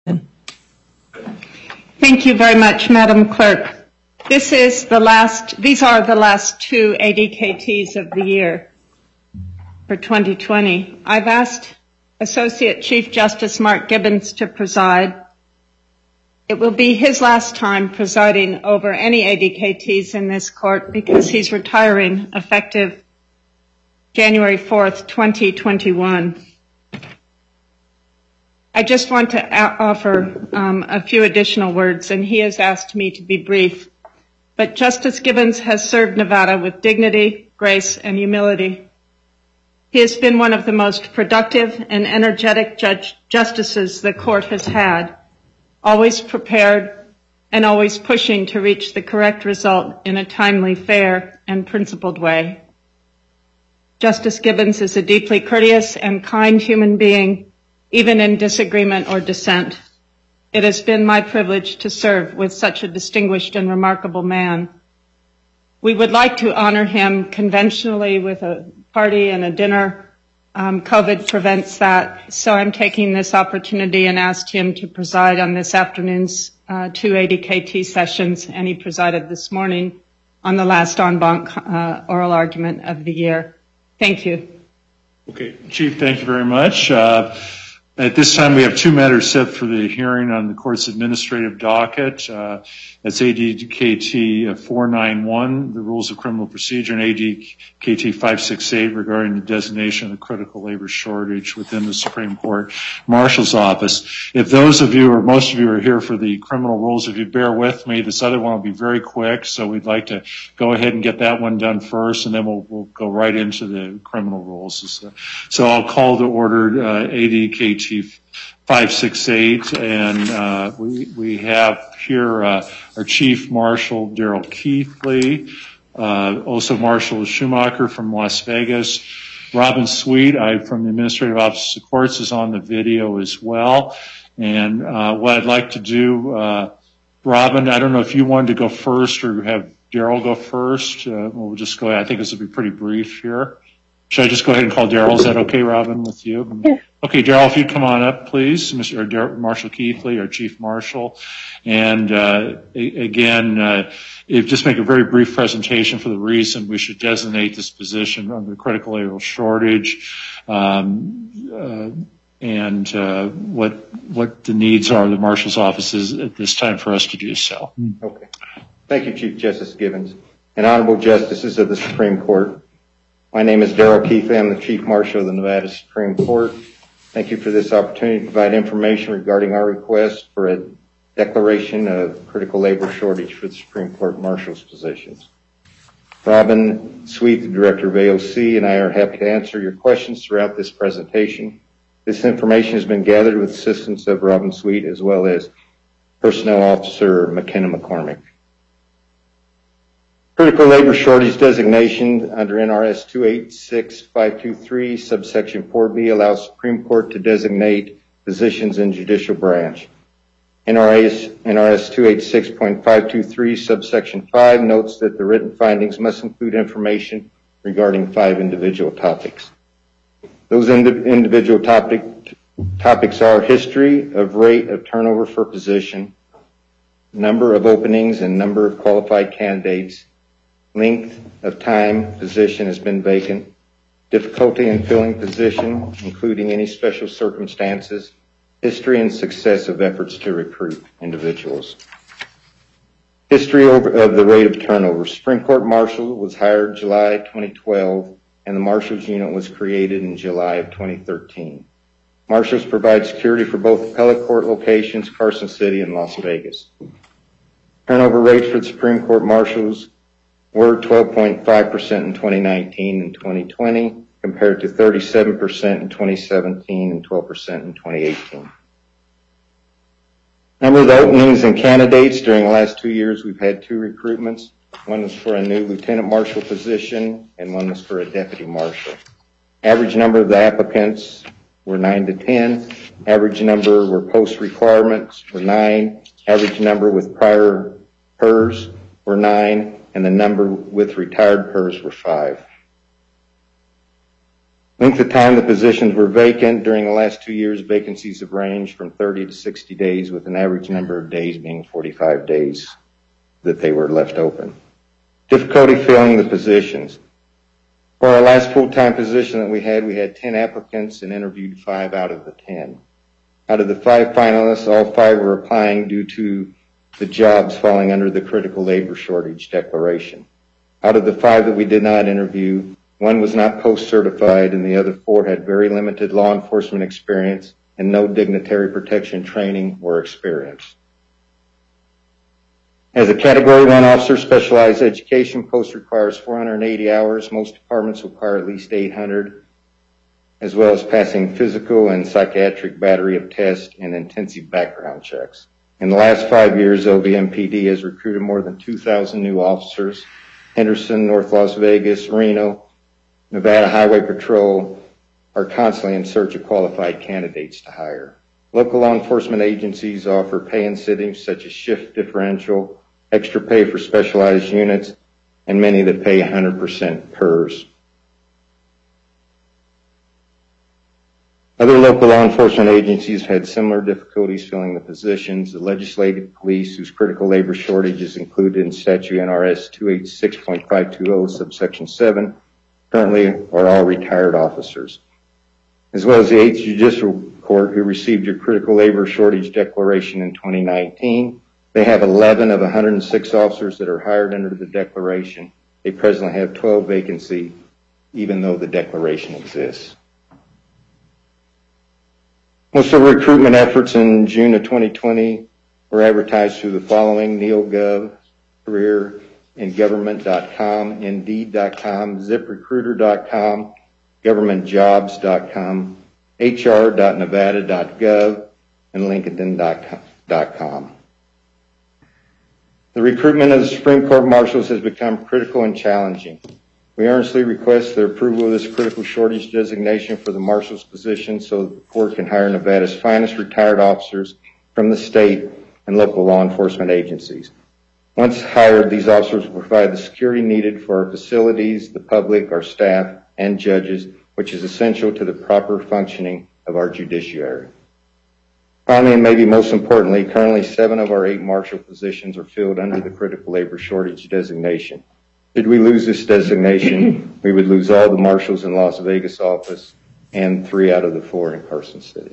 Thank you very much, Madam Clerk. These are the last two ADKTs of the year for 2020. I've asked Associate Chief Justice Mark Gibbons to preside. It will be his last time presiding over any ADKTs in this court because he's retiring effective January 4th, 2021. I just want to offer a few additional words, and he has asked me to be brief. But Justice Gibbons has served Nevada with dignity, grace, and humility. He has been one of the most productive and energetic justices the court has had, always prepared and always pushing to reach the correct result in a timely, fair, and principled way. Justice Gibbons is a deeply courteous and kind human being, even in disagreement or dissent. It has been my privilege to serve with such a distinguished and remarkable man. We would like to honor him conventionally with a party and a dinner. COVID prevents that, so I'm taking this opportunity and asked him to preside on this afternoon's two ADKT sessions, and he presided this morning on the last en banc oral argument of the year. Thank you. Okay, Chief, thank you very much. At this time, we have two matters set for the hearing on the court's administrative docket. That's ADKT 491, the Rules of Criminal Procedure, and ADKT 568 regarding the designation of the critical labor shortage within the Supreme Court Marshal's Office. If those of you or most of you are here for the criminal rules, if you bear with me, this other one will be very quick, so we'd like to go ahead and get that one done first, and then we'll go right into the criminal rules. So I'll call to order ADKT 568, and we have here our Chief Marshal Daryl Keithley, also Marshal Schumacher from Las Vegas. Robin Sweet from the Administrative Office of Courts is on the video as well. And what I'd like to do, Robin, I don't know if you wanted to go first or have Daryl go first. We'll just go ahead. I think this will be pretty brief here. Should I just go ahead and call Daryl? Is that okay, Robin, with you? Yeah. Okay, Daryl, if you'd come on up, please, Marshal Keithley, our Chief Marshal. And again, just make a very brief presentation for the reason we should designate this position under the critical labor shortage, and what the needs are of the Marshal's offices at this time for us to do so. Okay. Thank you, Chief Justice Gibbons and Honorable Justices of the Supreme Court. My name is Daryl Keithley. I'm the Chief Marshal of the Nevada Supreme Court. Thank you for this opportunity to provide information regarding our request for a declaration of critical labor shortage for the Supreme Court Marshal's positions. Robin Sweet, the Director of AOC, and I are happy to answer your questions throughout this presentation. This information has been gathered with assistance of Robin Sweet as well as Personnel Officer McKenna McCormick. Critical labor shortage designation under NRS 286523 subsection 4B allows Supreme Court to designate positions in judicial branch. NRS 286.523 subsection 5 notes that the written findings must include information regarding 5 individual topics. Those individual topics are history of rate of turnover for position, number of openings and number of qualified candidates, length of time position has been vacant, difficulty in filling position, including any special circumstances, history and success of efforts to recruit individuals. History of the rate of turnover. Supreme Court Marshal was hired July 2012, and the Marshal's Unit was created in July of 2013. Marshals provide security for both appellate court locations, Carson City and Las Vegas. Turnover rates for the Supreme Court Marshals were 12.5% in 2019 and 2020, compared to 37% in 2017 and 12% in 2018. Number of openings and candidates. During the last 2 years, we've had 2 recruitments. One was for a new lieutenant marshal position, and one was for a deputy marshal. Average number of the applicants were 9 to 10. Average number were post requirements were 9. Average number with prior PERS were 9. And the number with retired PERS were 5. Length of time the positions were vacant. During the last 2 years, vacancies have ranged from 30 to 60 days, with an average number of days being 45 days that they were left open. Difficulty filling the positions. For our last full-time position that we had 10 applicants and interviewed 5 out of the 10. Out of the 5 finalists, all 5 were applying due to the jobs falling under the critical labor shortage declaration. Out of the 5 that we did not interview, 1 was not post-certified and the other 4 had very limited law enforcement experience and no dignitary protection training or experience. As a Category 1 officer, specialized education post requires 480 hours. Most departments require at least 800, as well as passing physical and psychiatric battery of tests and intensive background checks. In the last 5 years, OVMPD has recruited more than 2,000 new officers. Henderson, North Las Vegas, Reno, Nevada Highway Patrol are constantly in search of qualified candidates to hire. Local law enforcement agencies offer pay incentives such as shift differential, extra pay for specialized units, and many that pay 100% PERS. Other local law enforcement agencies had similar difficulties filling the positions. The legislative police, whose critical labor shortage is included in statute NRS 286.520 subsection 7, currently are all retired officers. As well as the 8th Judicial Court, who received your critical labor shortage declaration in 2019. They have 11 of 106 officers that are hired under the declaration. They presently have 12 vacancies, even though the declaration exists. Most of the recruitment efforts in June of 2020 were advertised through the following: NeoGov, Career in Government.com, Indeed.com, ZipRecruiter.com, GovernmentJobs.com, HR.Nevada.gov, and LinkedIn.com. The recruitment of the Supreme Court Marshals has become critical and challenging. We earnestly request the approval of this critical shortage designation for the Marshals position so that the court can hire Nevada's finest retired officers from the state and local law enforcement agencies. Once hired, these officers will provide the security needed for our facilities, the public, our staff, and judges, which is essential to the proper functioning of our judiciary. Finally, and maybe most importantly, currently 7 of our 8 marshal positions are filled under the critical labor shortage designation. Should we lose this designation, we would lose all the marshals in Las Vegas office and 3 out of the 4 in Carson City.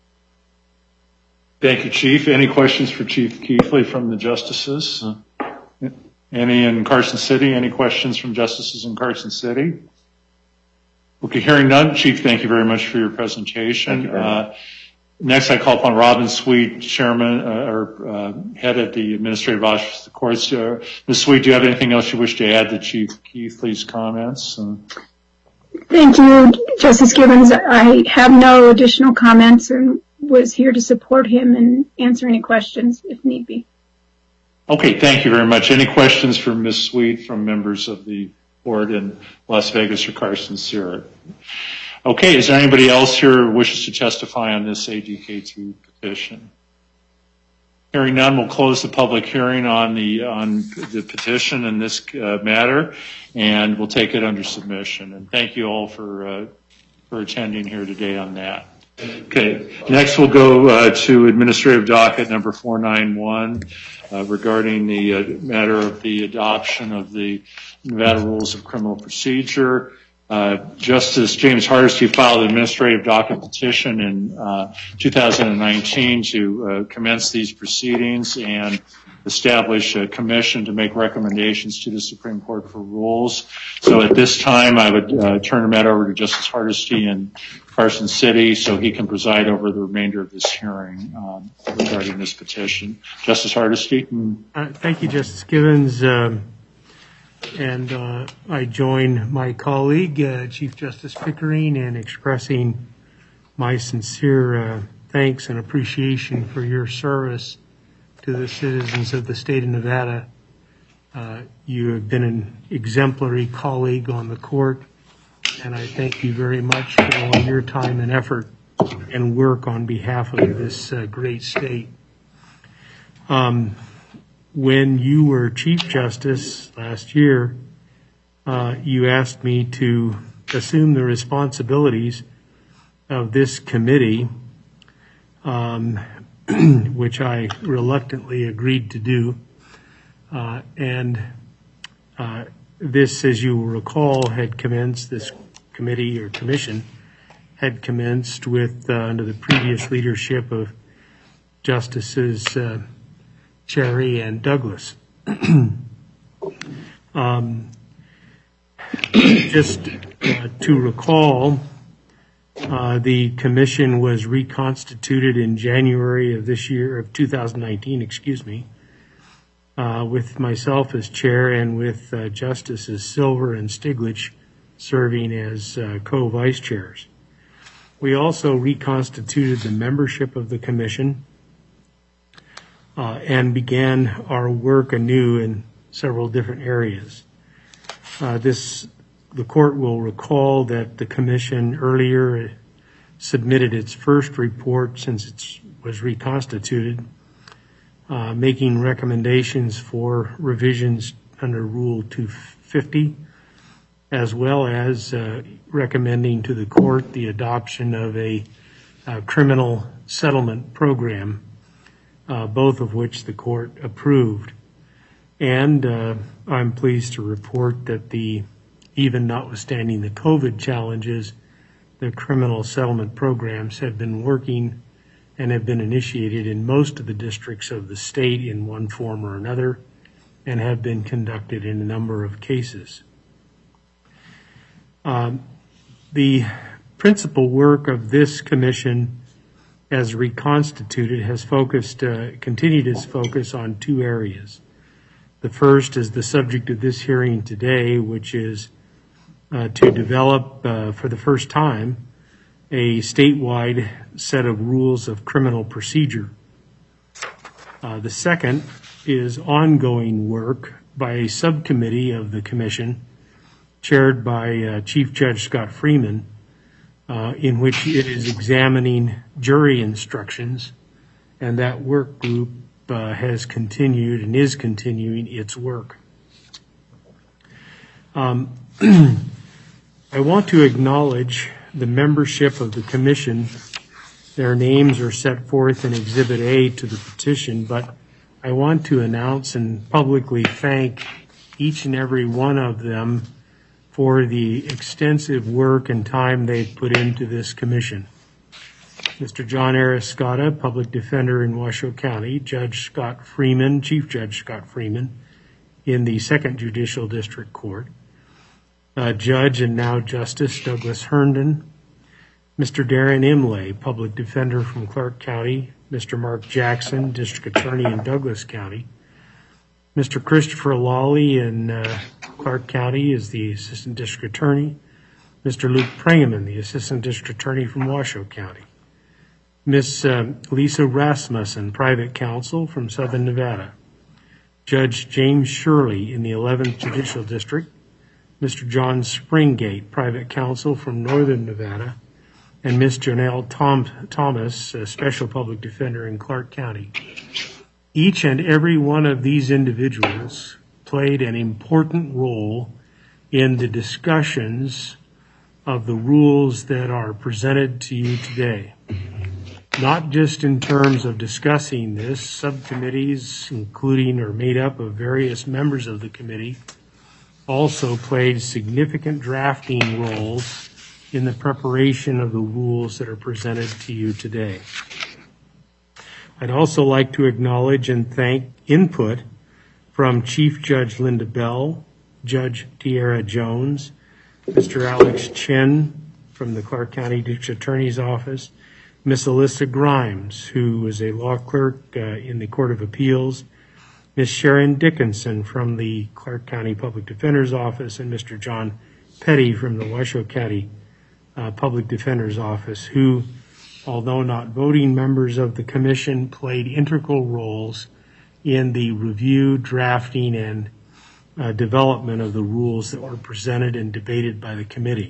Thank you, Chief. Any questions for Chief Keithley from the justices? Any in Carson City? Any questions from justices in Carson City? Okay, hearing none. Chief, thank you very much for your presentation. Thank you very much. Next, I call upon Robin Sweet, Chairman or Head of the Administrative Office of the Courts. Ms. Sweet, do you have anything else you wish to add to Chief Keithley's comments? Thank you, Justice Gibbons. I have no additional comments and was here to support him and answer any questions if need be. Okay, thank you very much. Any questions for Ms. Sweet from members of the board in Las Vegas or Carson City? Okay, is there anybody else here who wishes to testify on this ADK2 petition? Hearing none, we'll close the public hearing on the petition in this matter, and we'll take it under submission. And thank you all for attending here today on that. Okay, next we'll go to administrative docket number 491 regarding the matter of the adoption of the Nevada Rules of Criminal Procedure. Justice James Hardesty filed an administrative docket petition in 2019 to commence these proceedings and establish a commission to make recommendations to the Supreme Court for rules. So at this time, I would turn the matter over to Justice Hardesty in Carson City so he can preside over the remainder of this hearing regarding this petition. Justice Hardesty? Thank you, Justice Gibbons. And I join my colleague, Chief Justice Pickering, in expressing my sincere thanks and appreciation for your service to the citizens of the state of Nevada. You have been an exemplary colleague on the court, and I thank you very much for all your time and effort and work on behalf of this great state. When you were Chief Justice last year, you asked me to assume the responsibilities of this committee, which I reluctantly agreed to do. This, as you will recall, had commenced, this committee or commission had commenced with, under the previous leadership of Justices Cherry and Douglas. Just to recall, the commission was reconstituted in January of this year, of 2019, with myself as chair and with Justices Silver and Stiglich serving as co-vice chairs. We also reconstituted the membership of the commission and began our work anew in several different areas. The court will recall that the commission earlier submitted its first report since it was reconstituted, making recommendations for revisions under Rule 250, as well as recommending to the court the adoption of a criminal settlement program, both of which the court approved. And I'm pleased to report that even notwithstanding the COVID challenges, the criminal settlement programs have been working and have been initiated in most of the districts of the state in one form or another, and have been conducted in a number of cases. The principal work of this commission, as reconstituted, has continued its focus on two areas. The first is the subject of this hearing today, which is to develop for the first time a statewide set of rules of criminal procedure. The second is ongoing work by a subcommittee of the commission chaired by Chief Judge Scott Freeman, in which it is examining jury instructions, and that work group has continued and is continuing its work. I want to acknowledge the membership of the commission. Their names are set forth in Exhibit A to the petition, but I want to announce and publicly thank each and every one of them for the extensive work and time they've put into this commission. Mr. John Arascata, Public Defender in Washoe County, Judge Scott Freeman, Chief Judge Scott Freeman in the 2nd Judicial District Court, Judge and now Justice Douglas Herndon, Mr. Darren Imlay, Public Defender from Clark County, Mr. Mark Jackson, District Attorney in Douglas County, Mr. Christopher Lawley in Clark County is the Assistant District Attorney, Mr. Luke Prangeman, the Assistant District Attorney from Washoe County, Ms. Lisa Rasmussen, Private Counsel from Southern Nevada, Judge James Shirley in the 11th Judicial District, Mr. John Springate, Private Counsel from Northern Nevada, and Ms. Janelle Thomas, a Special Public Defender in Clark County. Each and every one of these individuals played an important role in the discussions of the rules that are presented to you today. Not just in terms of discussing this, subcommittees, including or made up of various members of the committee, also played significant drafting roles in the preparation of the rules that are presented to you today. I'd also like to acknowledge and thank input from Chief Judge Linda Bell, Judge Tiara Jones, Mr. Alex Chin from the Clark County District Attorney's Office, Ms. Alyssa Grimes, who is a law clerk in the Court of Appeals, Ms. Sharon Dickinson from the Clark County Public Defender's Office, and Mr. John Petty from the Washoe County Public Defender's Office, who, although not voting members of the commission, played integral roles in the review, drafting, and development of the rules that were presented and debated by the committee.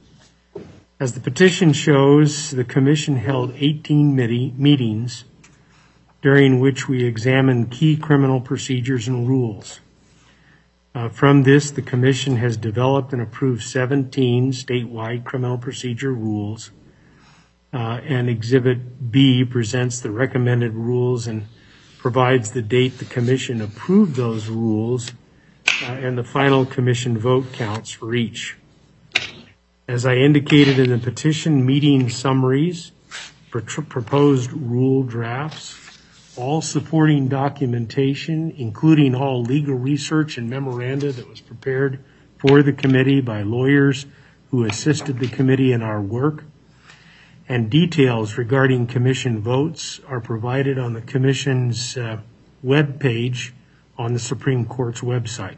As the petition shows, the commission held 18 meetings during which we examined key criminal procedures and rules. From this, the Commission has developed and approved 17 statewide criminal procedure rules, and Exhibit B presents the recommended rules and provides the date the Commission approved those rules and the final Commission vote counts for each. As I indicated in the petition, meeting summaries, proposed rule drafts, all supporting documentation, including all legal research and memoranda that was prepared for the committee by lawyers who assisted the committee in our work, and details regarding Commission votes are provided on the Commission's web page on the Supreme Court's website.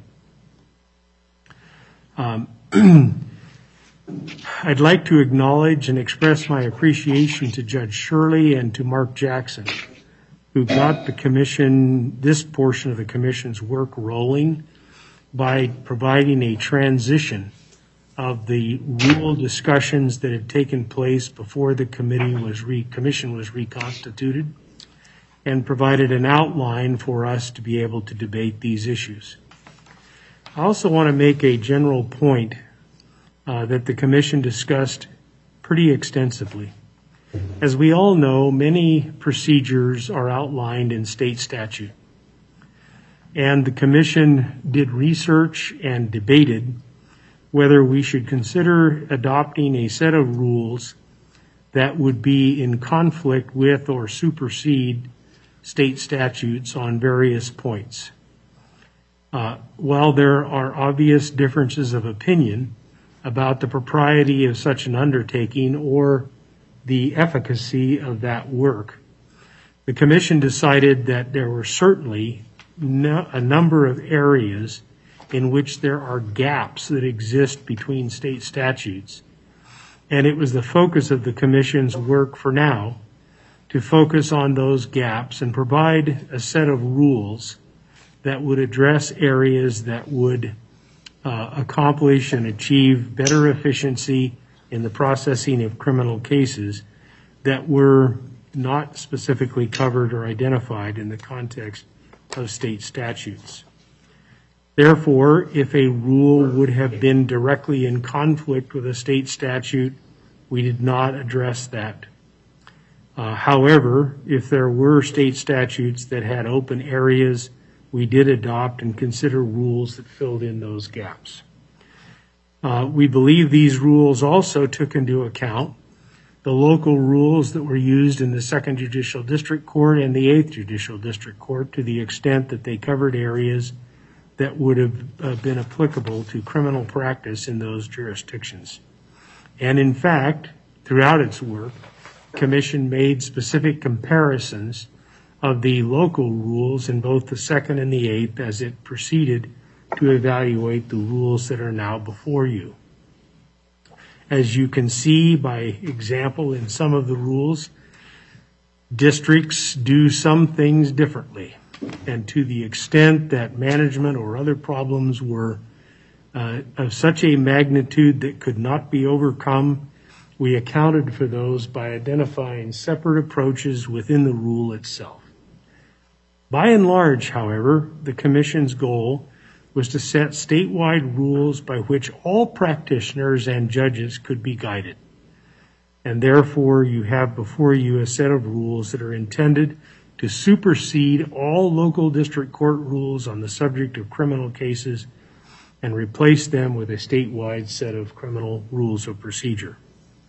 I'd like to acknowledge and express my appreciation to Judge Shirley and to Mark Jackson, who got the Commission, this portion of the Commission's work rolling by providing a transition of the rule discussions that had taken place before the Commission was reconstituted, and provided an outline for us to be able to debate these issues. I also want to make a general point that the Commission discussed pretty extensively. As we all know, many procedures are outlined in state statute, and the Commission did research and debated whether we should consider adopting a set of rules that would be in conflict with or supersede state statutes on various points. While there are obvious differences of opinion about the propriety of such an undertaking or the efficacy of that work, the Commission decided that there were certainly a number of areas in which there are gaps that exist between state statutes, and it was the focus of the Commission's work for now to focus on those gaps and provide a set of rules that would address areas that would accomplish and achieve better efficiency in the processing of criminal cases that were not specifically covered or identified in the context of state statutes. Therefore, if a rule would have been directly in conflict with a state statute, we did not address that. However, if there were state statutes that had open areas, we did adopt and consider rules that filled in those gaps. We believe these rules also took into account the local rules that were used in the 2nd Judicial District Court and the 8th Judicial District Court to the extent that they covered areas that would have been applicable to criminal practice in those jurisdictions. And in fact, throughout its work, the Commission made specific comparisons of the local rules in both the 2nd and the 8th as it proceeded to evaluate the rules that are now before you. As you can see by example in some of the rules, districts do some things differently. And to the extent that management or other problems were of such a magnitude that could not be overcome, we accounted for those by identifying separate approaches within the rule itself. By and large, however, the Commission's goal was to set statewide rules by which all practitioners and judges could be guided. And therefore, you have before you a set of rules that are intended to supersede all local district court rules on the subject of criminal cases and replace them with a statewide set of criminal rules of procedure.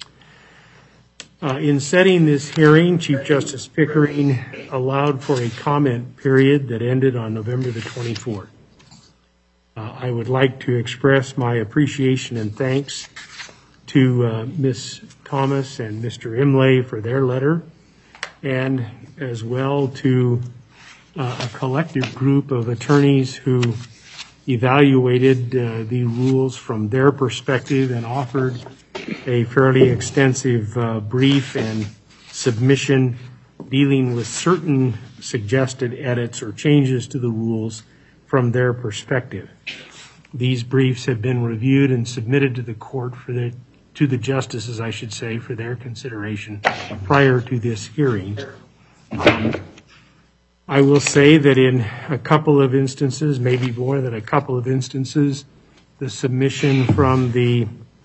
In setting this hearing, Chief Justice Pickering allowed for a comment period that ended on November the 24th. I would like to express my appreciation and thanks to Ms. Thomas and Mr. Imlay for their letter, and as well to a collective group of attorneys who evaluated the rules from their perspective and offered a fairly extensive brief and submission dealing with certain suggested edits or changes to the rules from their perspective. These briefs have been reviewed and submitted to the court to the justices, I should say, for their consideration prior to this hearing. I will say that in a couple of instances, maybe more than a couple of instances, the submission from the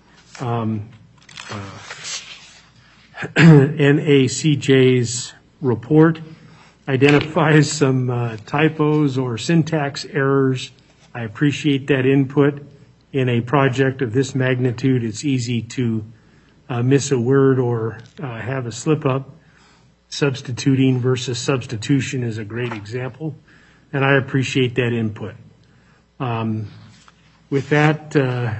NACJ's report identifies some typos or syntax errors. I appreciate that input. In a project of this magnitude, it's easy to miss a word or have a slip up. Substituting versus substitution is a great example, and I appreciate that input. With that,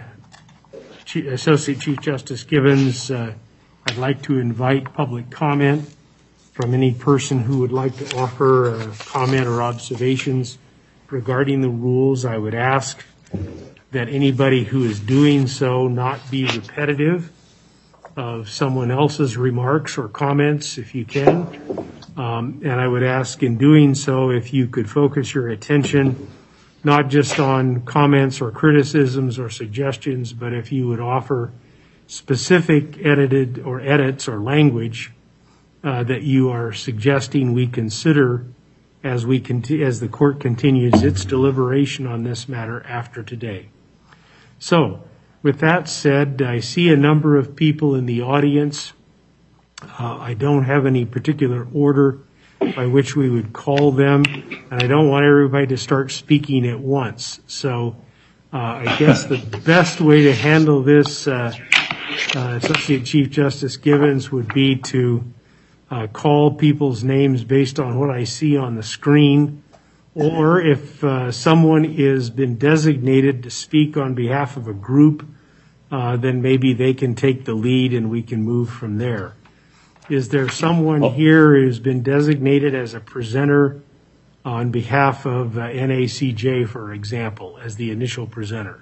Associate Chief Justice Gibbons, I'd like to invite public comment from any person who would like to offer a comment or observations regarding the rules. I would ask that anybody who is doing so not be repetitive of someone else's remarks or comments, if you can. And I would ask in doing so if you could focus your attention not just on comments or criticisms or suggestions, but if you would offer specific edits or language that you are suggesting we consider as the court continues its deliberation on this matter after today. So, with that said, I see a number of people in the audience. I don't have any particular order by which we would call them, and I don't want everybody to start speaking at once. So I guess the best way to handle this, Associate Chief Justice Gibbons, would be to call people's names based on what I see on the screen, or if someone has been designated to speak on behalf of a group, then maybe they can take the lead and we can move from there. Is there someone here who's been designated as a presenter on behalf of NACJ, for example, as the initial presenter?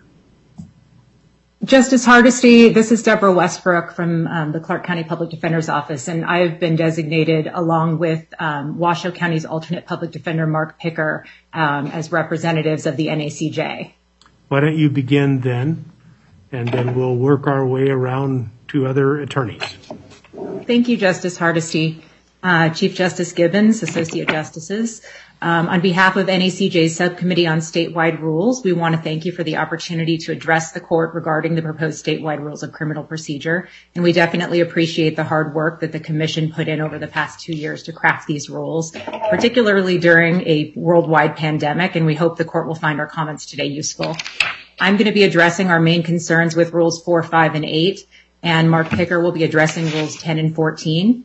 Justice Hardesty, this is Deborah Westbrook from the Clark County Public Defender's Office, and I've been designated along with Washoe County's alternate public defender, Mark Picker, as representatives of the NACJ. Why don't you begin then, and then we'll work our way around to other attorneys. Thank you, Justice Hardesty. Chief Justice Gibbons, Associate Justices. On behalf of NACJ's Subcommittee on Statewide Rules, we want to thank you for the opportunity to address the court regarding the proposed statewide rules of criminal procedure. And we definitely appreciate the hard work that the Commission put in over the past 2 years to craft these rules, particularly during a worldwide pandemic, and we hope the court will find our comments today useful. I'm going to be addressing our main concerns with Rules 4, 5, and 8, and Mark Picker will be addressing Rules 10 and 14.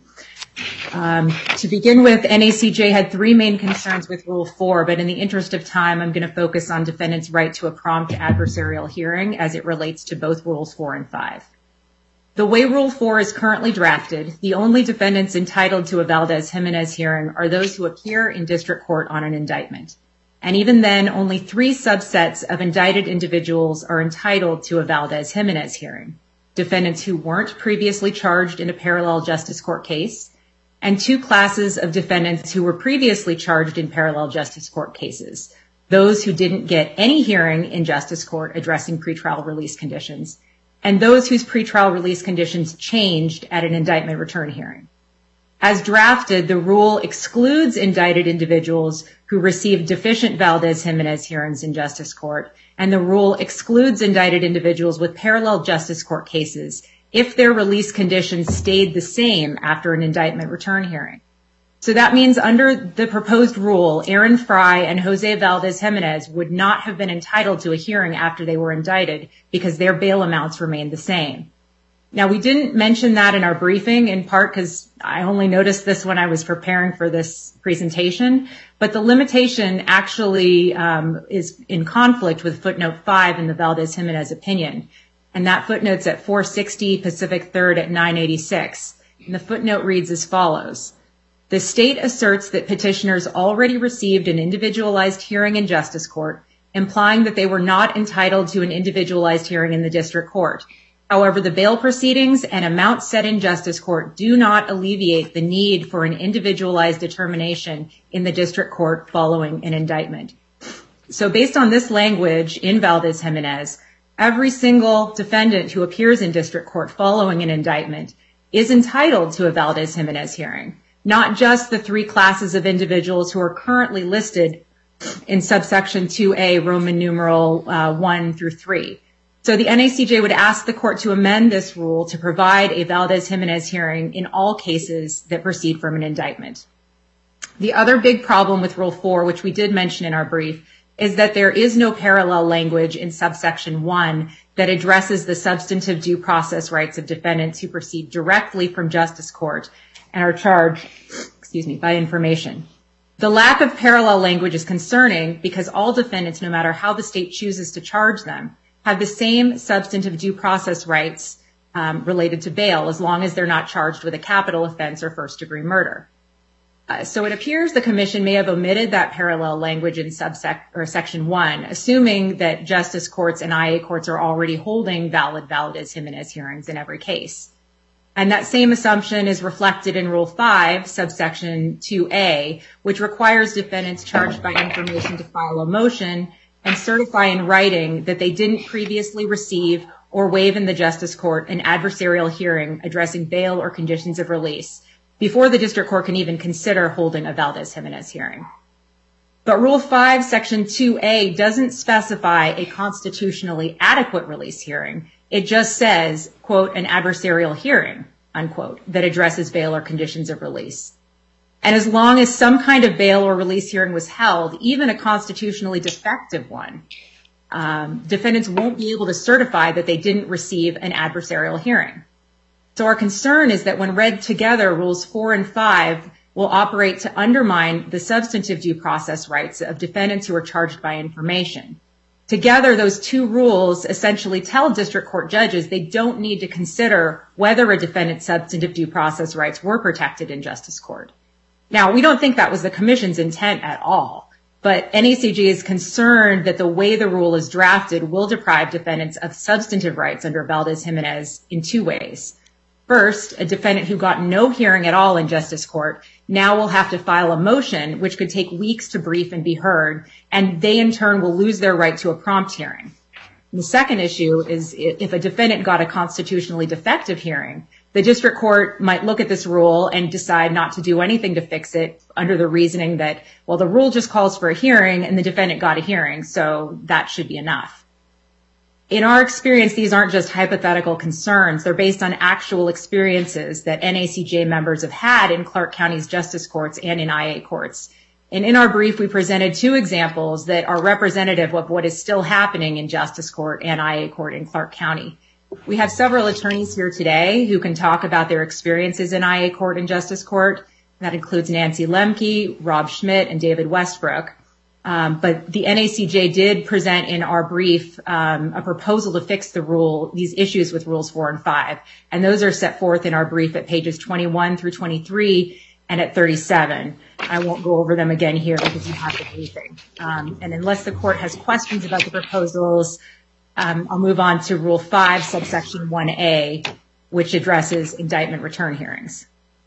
To begin with, NACJ had 3 main concerns with Rule 4, but in the interest of time, I'm going to focus on defendants' right to a prompt adversarial hearing as it relates to both Rules 4 and 5. The way Rule 4 is currently drafted, the only defendants entitled to a Valdez-Jimenez hearing are those who appear in district court on an indictment. And even then, only 3 subsets of indicted individuals are entitled to a Valdez-Jimenez hearing. Defendants who weren't previously charged in a parallel justice court case, and 2 classes of defendants who were previously charged in parallel justice court cases, those who didn't get any hearing in justice court addressing pretrial release conditions, and those whose pretrial release conditions changed at an indictment return hearing. As drafted, the rule excludes indicted individuals who received deficient Valdez-Jimenez hearings in justice court, and the rule excludes indicted individuals with parallel justice court cases if their release conditions stayed the same after an indictment return hearing. So that means under the proposed rule, Aaron Fry and Jose Valdez-Jimenez would not have been entitled to a hearing after they were indicted because their bail amounts remained the same. Now, we didn't mention that in our briefing, in part because I only noticed this when I was preparing for this presentation, but the limitation actually is in conflict with footnote 5 in the Valdez-Jimenez opinion. And that footnote's at 460 Pacific 3rd at 986. And the footnote reads as follows. The state asserts that petitioners already received an individualized hearing in justice court, implying that they were not entitled to an individualized hearing in the district court. However, the bail proceedings and amount set in justice court do not alleviate the need for an individualized determination in the district court following an indictment. So based on this language in Valdez-Jimenez, every single defendant who appears in district court following an indictment is entitled to a Valdez-Jimenez hearing. not just the three classes of individuals who are currently listed in subsection 2A, Roman numeral 1 through 3. So the NACJ would ask the court to amend this rule to provide a Valdez-Jimenez hearing in all cases that proceed from an indictment. The other big problem with Rule 4, which we did mention in our brief, is that there is no parallel language in subsection 1 that addresses the substantive due process rights of defendants who proceed directly from justice court and are charged, by information. The lack of parallel language is concerning because all defendants, no matter how the state chooses to charge them, have the same substantive due process rights related to bail as long as they're not charged with a capital offense or first-degree murder. So it appears the commission may have omitted that parallel language in section 1, assuming that justice courts and IA courts are already holding valid Valdez-Jimenez hearings in every case. And that same assumption is reflected in Rule 5, subsection 2A, which requires defendants charged by information to file a motion and certify in writing that they didn't previously receive or waive in the justice court an adversarial hearing addressing bail or conditions of release before the district court can even consider holding a Valdez-Jimenez hearing. But Rule 5, Section 2A doesn't specify a constitutionally adequate release hearing. It just says, quote, an adversarial hearing, unquote, that addresses bail or conditions of release. And as long as some kind of bail or release hearing was held, even a constitutionally defective one, defendants won't be able to certify that they didn't receive an adversarial hearing. So our concern is that when read together, Rules 4 and 5 will operate to undermine the substantive due process rights of defendants who are charged by information. Together, those two rules essentially tell district court judges they don't need to consider whether a defendant's substantive due process rights were protected in justice court. Now, we don't think that was the commission's intent at all, but NACJ is concerned that the way the rule is drafted will deprive defendants of substantive rights under Valdez-Jimenez in two ways. First, a defendant who got no hearing at all in justice court now will have to file a motion which could take weeks to brief and be heard, and they in turn will lose their right to a prompt hearing. And the second issue is if a defendant got a constitutionally defective hearing, the district court might look at this rule and decide not to do anything to fix it under the reasoning that, well, the rule just calls for a hearing and the defendant got a hearing, so that should be enough. In our experience, these aren't just hypothetical concerns. They're based on actual experiences that NACJ members have had in Clark County's justice courts and in IA courts. And in our brief, we presented two examples that are representative of what is still happening in justice court and IA court in Clark County. We have several attorneys here today who can talk about their experiences in IA court and justice court. That includes Nancy Lemke, Rob Schmidt, and David Westbrook. But the NACJ did present in our brief a proposal to fix these issues with Rules 4 and 5. And those are set forth in our brief at pages 21 through 23 and at 37. I won't go over them again here because you have the briefing. And unless the court has questions about the proposals, I'll move on to Rule 5, subsection 1A, which addresses indictment return hearings.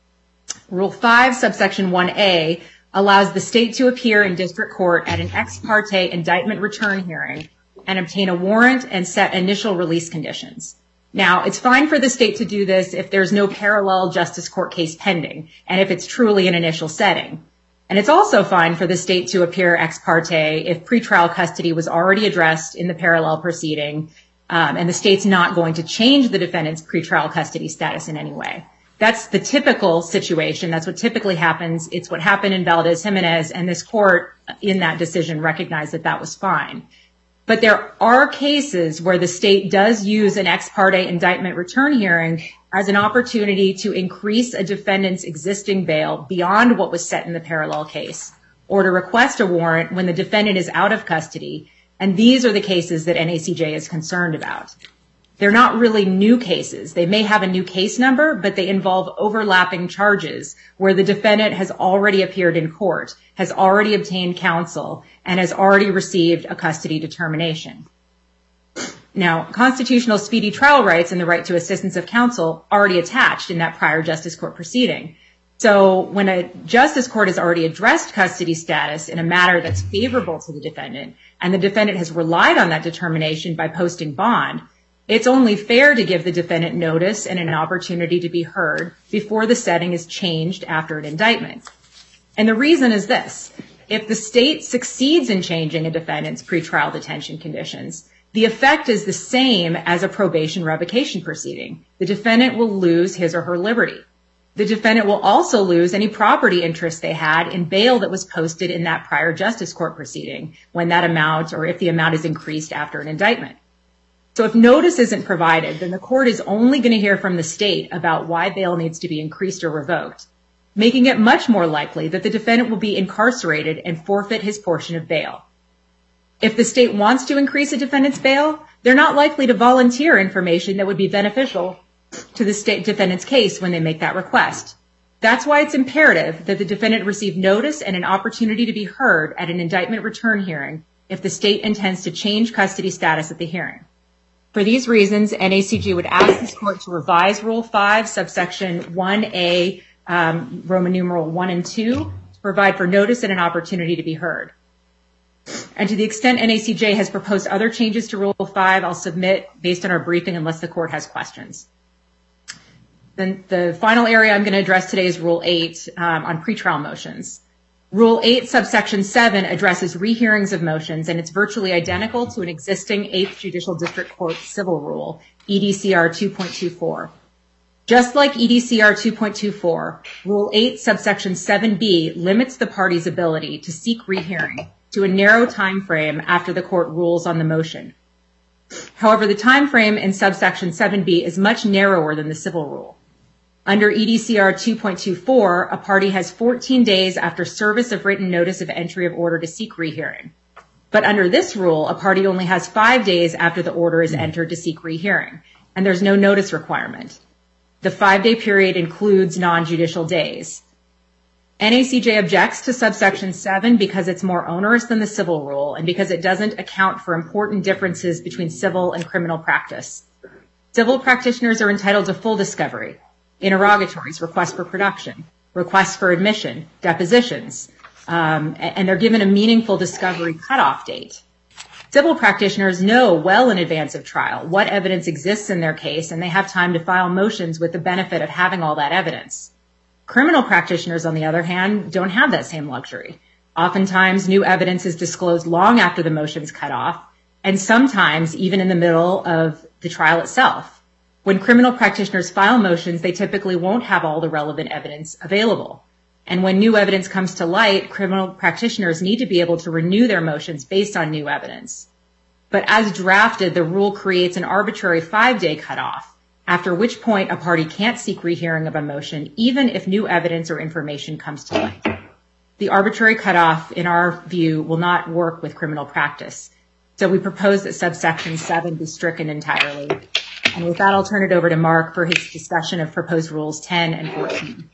Rule 5, subsection 1A allows the state to appear in district court at an ex parte indictment return hearing and obtain a warrant and set initial release conditions. Now, it's fine for the state to do this if there's no parallel justice court case pending and if it's truly an initial setting. And it's also fine for the state to appear ex parte if pretrial custody was already addressed in the parallel proceeding and the state's not going to change the defendant's pretrial custody status in any way. That's the typical situation. That's what typically happens. It's what happened in Valdez-Jimenez, and this court in that decision recognized that that was fine. But there are cases where the state does use an ex parte indictment return hearing as an opportunity to increase a defendant's existing bail beyond what was set in the parallel case, or to request a warrant when the defendant is out of custody. And these are the cases that NACJ is concerned about. They're not really new cases. They may have a new case number, but they involve overlapping charges where the defendant has already appeared in court, has already obtained counsel, and has already received a custody determination. Now, constitutional speedy trial rights and the right to assistance of counsel already attached in that prior justice court proceeding. So when a justice court has already addressed custody status in a matter that's favorable to the defendant, and the defendant has relied on that determination by posting bond, It's only fair to give the defendant notice and an opportunity to be heard before the setting is changed after an indictment. And the reason is this. If the state succeeds in changing a defendant's pretrial detention conditions, the effect is the same as a probation revocation proceeding. The defendant will lose his or her liberty. The defendant will also lose any property interest they had in bail that was posted in that prior justice court proceeding when that amount or if the amount is increased after an indictment. So if notice isn't provided, then the court is only going to hear from the state about why bail needs to be increased or revoked, making it much more likely that the defendant will be incarcerated and forfeit his portion of bail. If the state wants to increase a defendant's bail, they're not likely to volunteer information that would be beneficial to the state defendant's case when they make that request. That's why it's imperative that the defendant receive notice and an opportunity to be heard at an indictment return hearing if the state intends to change custody status at the hearing. For these reasons, NACG would ask this court to revise Rule 5, subsection 1A, Roman numeral 1 and 2, to provide for notice and an opportunity to be heard. And to the extent NACJ has proposed other changes to Rule 5, I'll submit based on our briefing unless the court has questions. Then the final area I'm going to address today is Rule 8 on pretrial motions. Rule 8, subsection 7 addresses rehearings of motions, and it's virtually identical to an existing 8th Judicial District Court civil rule, EDCR 2.24. Just like EDCR 2.24, Rule 8, subsection 7B limits the party's ability to seek rehearing to a narrow time frame after the court rules on the motion. However, the time frame in subsection 7B is much narrower than the civil rule. Under EDCR 2.24, a party has 14 days after service of written notice of entry of order to seek rehearing. But under this rule, a party only has 5 days after the order is entered to seek rehearing, and there's no notice requirement. The 5-day period includes non-judicial days. NACJ objects to subsection 7 because it's more onerous than the civil rule and because it doesn't account for important differences between civil and criminal practice. Civil practitioners are entitled to full discovery, interrogatories, requests for production, requests for admission, depositions, and they're given a meaningful discovery cutoff date. Civil practitioners know well in advance of trial what evidence exists in their case, and they have time to file motions with the benefit of having all that evidence. Criminal practitioners, on the other hand, don't have that same luxury. Oftentimes, new evidence is disclosed long after the motion's cut off, and sometimes even in the middle of the trial itself. When criminal practitioners file motions, they typically won't have all the relevant evidence available. And when new evidence comes to light, criminal practitioners need to be able to renew their motions based on new evidence. But as drafted, the rule creates an arbitrary 5-day cutoff, after which point a party can't seek rehearing of a motion, even if new evidence or information comes to light. The arbitrary cutoff, in our view, will not work with criminal practice. So we propose that subsection 7 be stricken entirely. And with that, I'll turn it over to Mark for his discussion of proposed rules 10 and 14.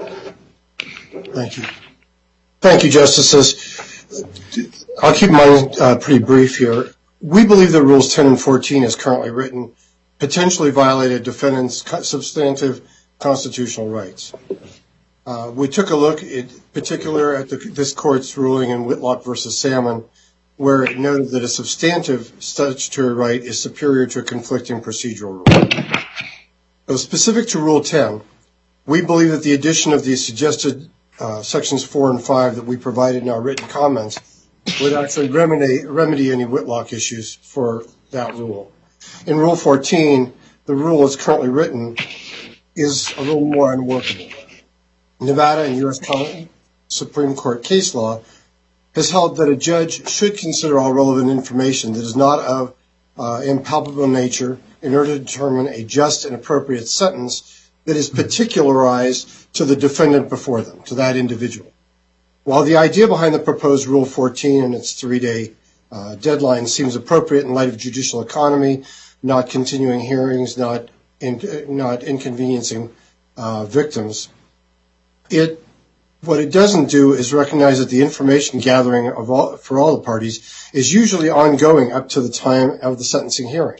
Thank you. Thank you, Justices. I'll keep mine pretty brief here. We believe that Rules 10 and 14, as currently written, potentially violate a defendant's substantive constitutional rights. We took a look in particular at this court's ruling in Whitlock v. Salmon, where it noted that a substantive statutory right is superior to a conflicting procedural rule. But specific to Rule 10, we believe that the addition of the suggested sections 4 and 5 that we provided in our written comments would actually remedy any Whitlock issues for that rule. In Rule 14, the rule as currently written is a little more unworkable. Nevada and U.S. Supreme Court case law has held that a judge should consider all relevant information that is not of impalpable nature in order to determine a just and appropriate sentence that is particularized to the defendant before them, to that individual. While the idea behind the proposed Rule 14 and its 3-day deadline seems appropriate in light of judicial economy, not continuing hearings, not inconveniencing victims, what it doesn't do is recognize that the information gathering for all the parties is usually ongoing up to the time of the sentencing hearing.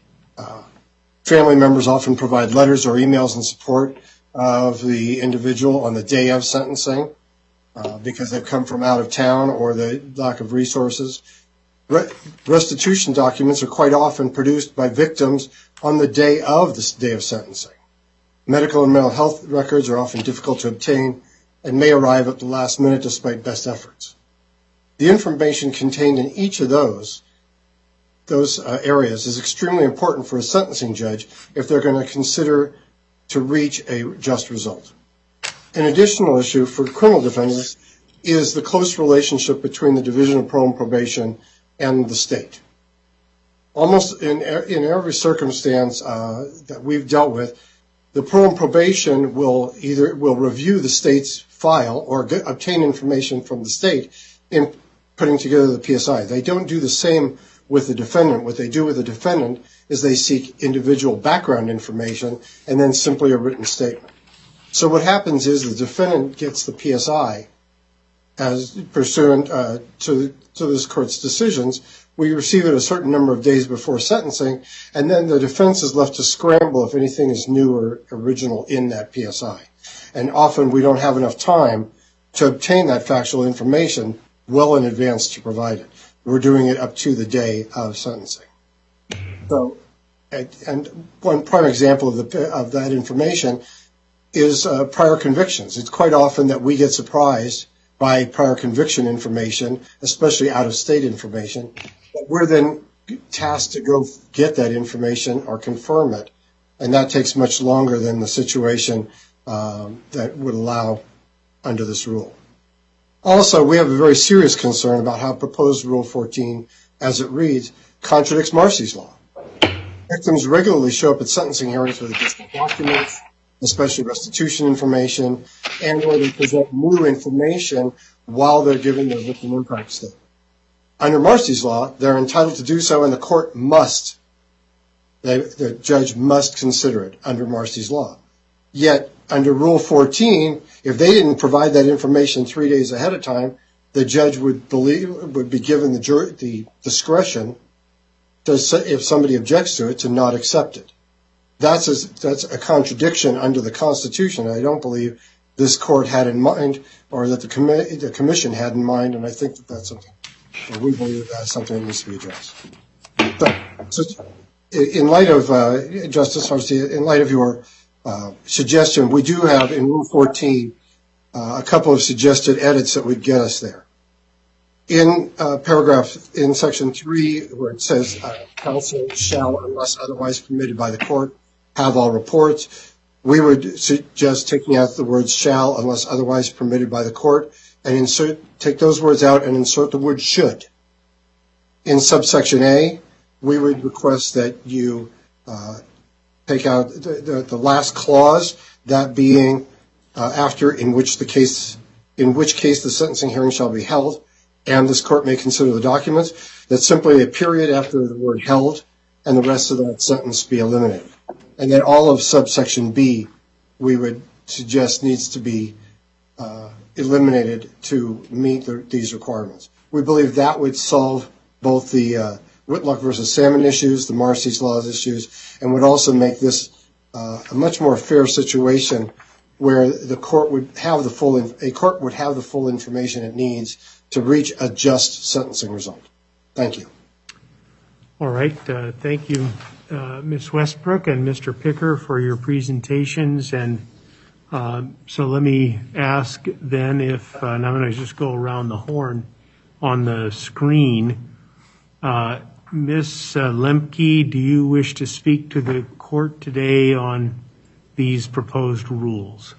Family members often provide letters or emails in support of the individual on the day of sentencing because they've come from out of town or the lack of resources. Restitution documents are quite often produced by victims on the day of sentencing. Medical and mental health records are often difficult to obtain and may arrive at the last minute despite best efforts. The information contained in each of those areas is extremely important for a sentencing judge if they're going to consider to reach a just result. An additional issue for criminal defendants is the close relationship between the Division of Parole and Probation and the state. Almost in every circumstance that we've dealt with, the Parole and Probation will review the state's file or obtain information from the state in putting together the PSI. They don't do the same with the defendant. What they do with the defendant is they seek individual background information and then simply a written statement. So what happens is the defendant gets the PSI as pursuant to this court's decisions. We receive it a certain number of days before sentencing, and then the defense is left to scramble if anything is new or original in that PSI. And often we don't have enough time to obtain that factual information well in advance to provide it. We're doing it up to the day of sentencing. So, and one prime example of that information is prior convictions. It's quite often that we get surprised by prior conviction information, especially out-of-state information, but we're then tasked to go get that information or confirm it, and that takes much longer than the situation that would allow under this rule. Also, we have a very serious concern about how proposed Rule 14, as it reads, contradicts Marcy's law. Victims regularly show up at sentencing hearings with additional documents, especially restitution information, and or they present new information while they're giving their victim impact statement. Under Marcy's law, they're entitled to do so, and the court must, the judge must consider it under Marcy's law. Yet, under Rule 14, if they didn't provide that information 3 days ahead of time, the judge would be given the discretion to, if somebody objects to it, to not accept it. That's a contradiction under the Constitution. I don't believe this court had in mind, or that the commission had in mind, and I think that that's something, or we believe that's something that needs to be addressed. So in light of, Justice Harcia, in light of your suggestion, we do have in Rule 14 a couple of suggested edits that would get us there. In in Section 3, where it says counsel shall, unless otherwise permitted by the court, have all reports, we would suggest taking out the words shall, unless otherwise permitted by the court, and take those words out and insert the word should. In subsection A, we would request that you take out the last clause, that being after in which case the sentencing hearing shall be held, and this court may consider the documents. That's simply a period after the word held, and the rest of that sentence be eliminated. And then all of subsection B, we would suggest needs to be eliminated to meet these requirements. We believe that would solve both the Whitlock versus Salmon issues, the Marcy's Laws issues, and would also make this a much more fair situation where the court would have the full information it needs to reach a just sentencing result. Thank you. All right. Thank you, Ms. Westbrook and Mr. Picker, for your presentations. And so let me ask then if, and I'm going to just go around the horn on the screen. Ms. Lemke, do you wish to speak to the court today on these proposed rules?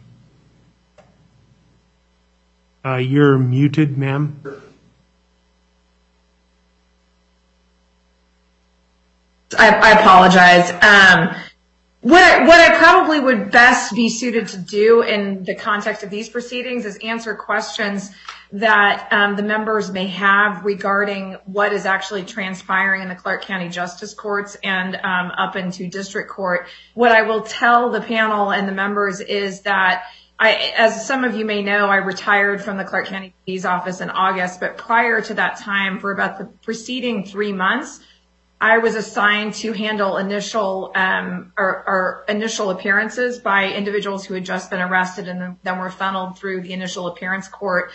You're muted, ma'am. I apologize. What I probably would best be suited to do in the context of these proceedings is answer questions that the members may have regarding what is actually transpiring in the Clark County Justice Courts and up into district court. What I will tell the panel and the members is that as some of you may know, I retired from the Clark County Police Office in August, but prior to that time, for about the preceding 3 months, I was assigned to handle initial appearances by individuals who had just been arrested and then were funneled through the initial appearance court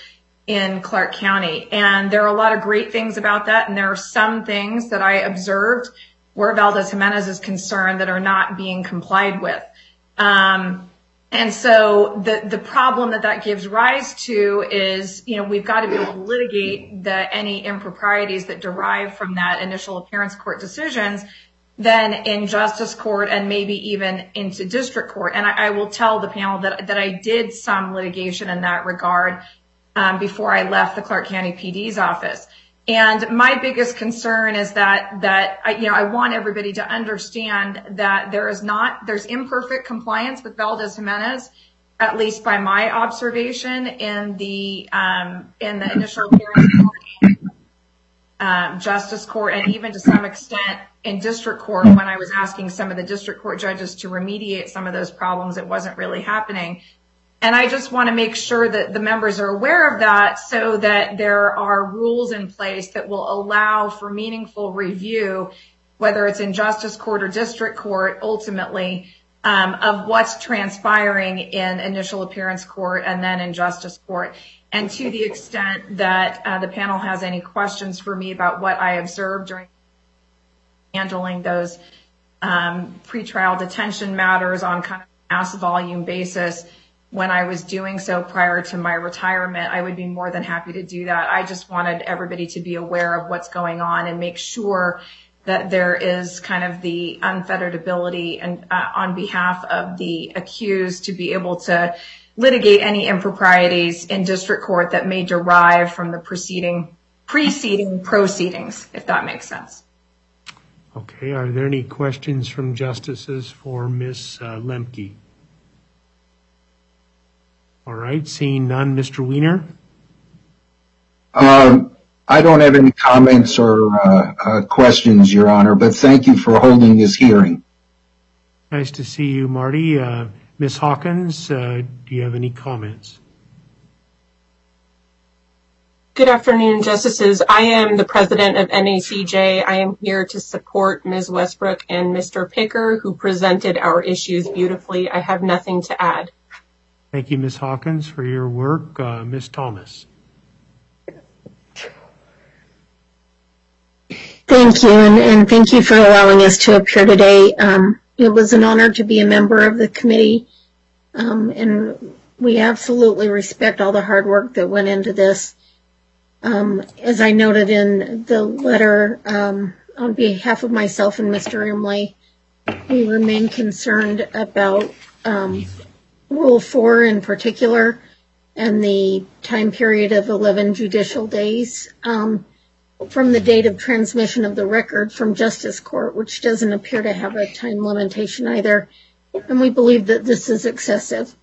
in Clark County. And there are a lot of great things about that, and there are some things that I observed where Valdez Jimenez is concerned that are not being complied with. And so the problem that gives rise to is, we've got to be able to litigate any improprieties that derive from that initial appearance court decisions, then in justice court and maybe even into district court. And I will tell the panel that I did some litigation in that regard before I left the Clark County PD's office. And my biggest concern is that I want everybody to understand that there's imperfect compliance with Valdez Jimenez, at least by my observation in the initial appearance court, justice court, and even to some extent in district court. When I was asking some of the district court judges to remediate some of those problems, it wasn't really happening. And I just want to make sure that the members are aware of that, so that there are rules in place that will allow for meaningful review, whether it's in justice court or district court, ultimately, of what's transpiring in initial appearance court and then in justice court. And to the extent that the panel has any questions for me about what I observed during handling those pretrial detention matters on kind of a mass volume basis, when I was doing so prior to my retirement, I would be more than happy to do that. I just wanted everybody to be aware of what's going on and make sure that there is kind of the unfettered ability and on behalf of the accused to be able to litigate any improprieties in district court that may derive from the preceding proceedings, if that makes sense. Okay, are there any questions from justices for Ms. Lemke? All right, seeing none, Mr. Wiener? I don't have any comments or questions, Your Honor, but thank you for holding this hearing. Nice to see you, Marty. Ms. Hawkins, do you have any comments? Good afternoon, Justices. I am the president of NACJ. I am here to support Ms. Westbrook and Mr. Picker, who presented our issues beautifully. I have nothing to add. Thank you, Ms. Hawkins, for your work. Ms. Thomas. Thank you, and thank you for allowing us to appear today. It was an honor to be a member of the committee, and we absolutely respect all the hard work that went into this. As I noted in the letter, on behalf of myself and Mr. Imlay, we remain concerned about Rule 4 in particular, and the time period of 11 judicial days from the date of transmission of the record from Justice Court, which doesn't appear to have a time limitation either, and we believe that this is excessive.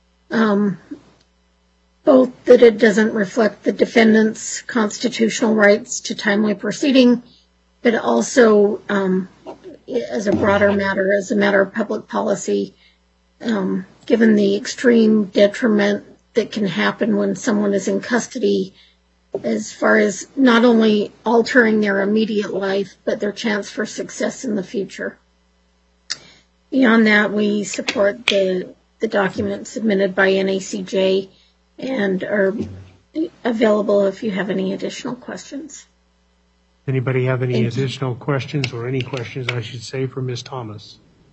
Both that it doesn't reflect the defendant's constitutional rights to timely proceeding, but also as a broader matter, as a matter of public policy, given the extreme detriment that can happen when someone is in custody, as far as not only altering their immediate life, but their chance for success in the future. Beyond that, we support the document submitted by NACJ and are available if you have any additional questions. Anybody have any additional questions, or any questions, I should say, for Ms. Thomas?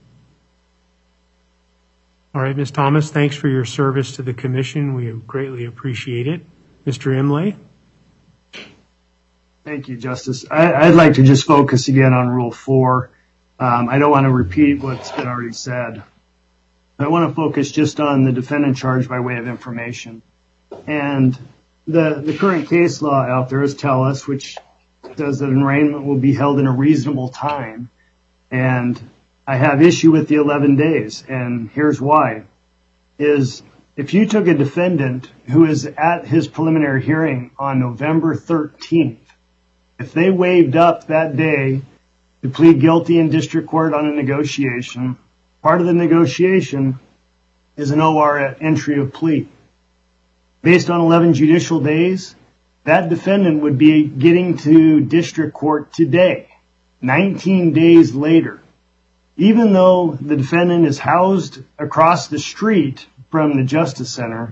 All right, Ms. Thomas, thanks for your service to the commission. We greatly appreciate it. Mr. Imlay? Thank you, Justice. I'd like to just focus again on Rule 4. I don't want to repeat what's been already said. I want to focus just on the defendant charge by way of information. And the current case law out there is TELUS, which says that an arraignment will be held in a reasonable time. And I have issue with the 11 days, and here's why. Is if you took a defendant who is at his preliminary hearing on November 13th, if they waived up that day to plead guilty in district court on a negotiation, part of the negotiation is an OR at entry of plea. Based on 11 judicial days, that defendant would be getting to district court today, 19 days later. Even though the defendant is housed across the street from the Justice Center,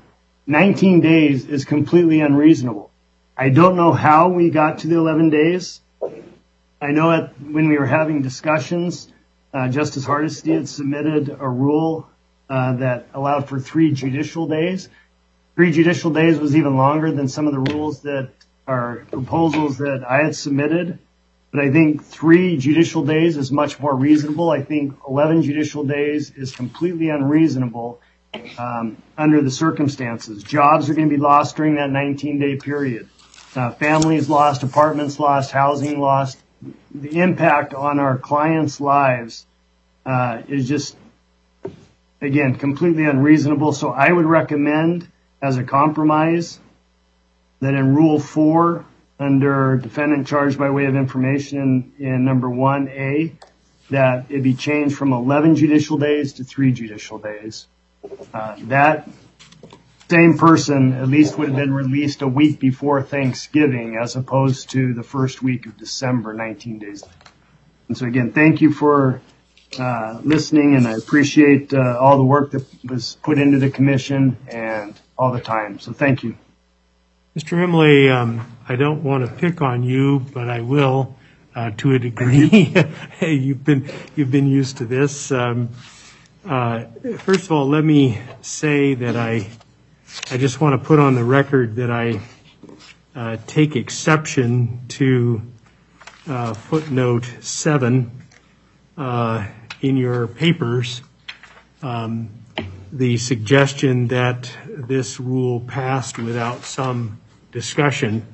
19 days is completely unreasonable. I don't know how we got to the 11 days. I know when we were having discussions, Justice Hardesty had submitted a rule that allowed for 3 judicial days. 3 judicial days was even longer than some of the rules that are proposals that I had submitted. But I think 3 judicial days is much more reasonable. I think 11 judicial days is completely unreasonable under the circumstances. Jobs are going to be lost during that 19-day period. Families lost, apartments lost, housing lost. The impact on our clients' lives is just, again, completely unreasonable. So I would recommend, as a compromise, that in Rule 4, under defendant charged by way of information in number 1A, that it be changed from 11 judicial days to 3 judicial days. That same person at least would have been released a week before Thanksgiving as opposed to the first week of December, 19 days later. And so again, thank you for listening, and I appreciate all the work that was put into the commission and all the time. So thank you. Mr. Emily, I don't want to pick on you, but I will to a degree. You've been used to this. First of all, let me say that I just want to put on the record that I take exception to footnote 7 in your papers, the suggestion that this rule passed without some discussion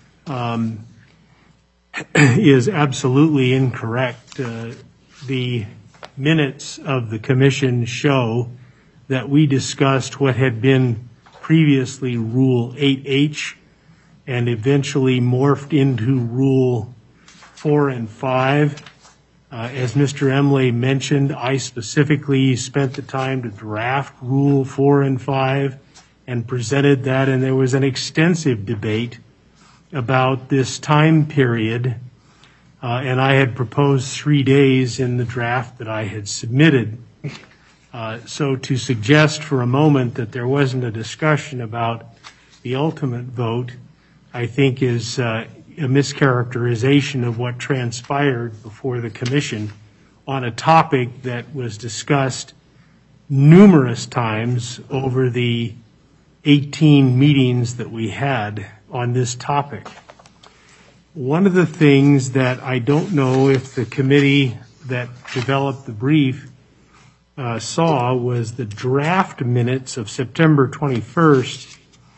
is absolutely incorrect. The minutes of the commission show that we discussed what had been previously Rule 8H and eventually morphed into Rule 4 and 5. As Mr. Emily mentioned, I specifically spent the time to draft Rule 4 and 5 and presented that, and there was an extensive debate about this time period, and I had proposed 3 days in the draft that I had submitted. So to suggest for a moment that there wasn't a discussion about the ultimate vote, I think is a mischaracterization of what transpired before the commission on a topic that was discussed numerous times over the 18 meetings that we had on this topic. One of the things that I don't know if the committee that developed the brief saw was the draft minutes of September 21st,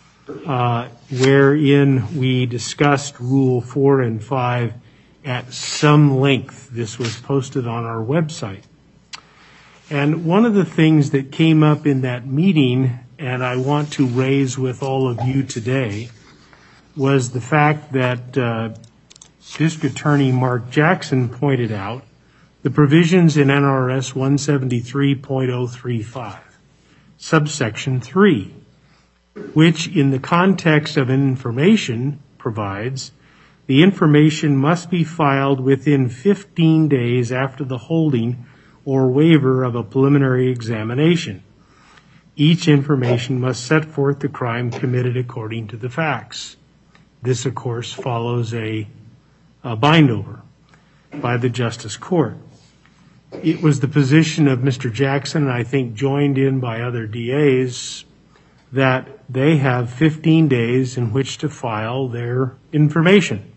wherein we discussed Rule 4 and 5 at some length. This was posted on our website. And one of the things that came up in that meeting, and I want to raise with all of you today, was the fact that District Attorney Mark Jackson pointed out the provisions in NRS 173.035, subsection 3, which in the context of information provides the information must be filed within 15 days after the holding or waiver of a preliminary examination. Each information must set forth the crime committed according to the facts. This, of course, follows a bindover by the Justice Court. It was the position of Mr. Jackson, and I think joined in by other DAs, that they have 15 days in which to file their information.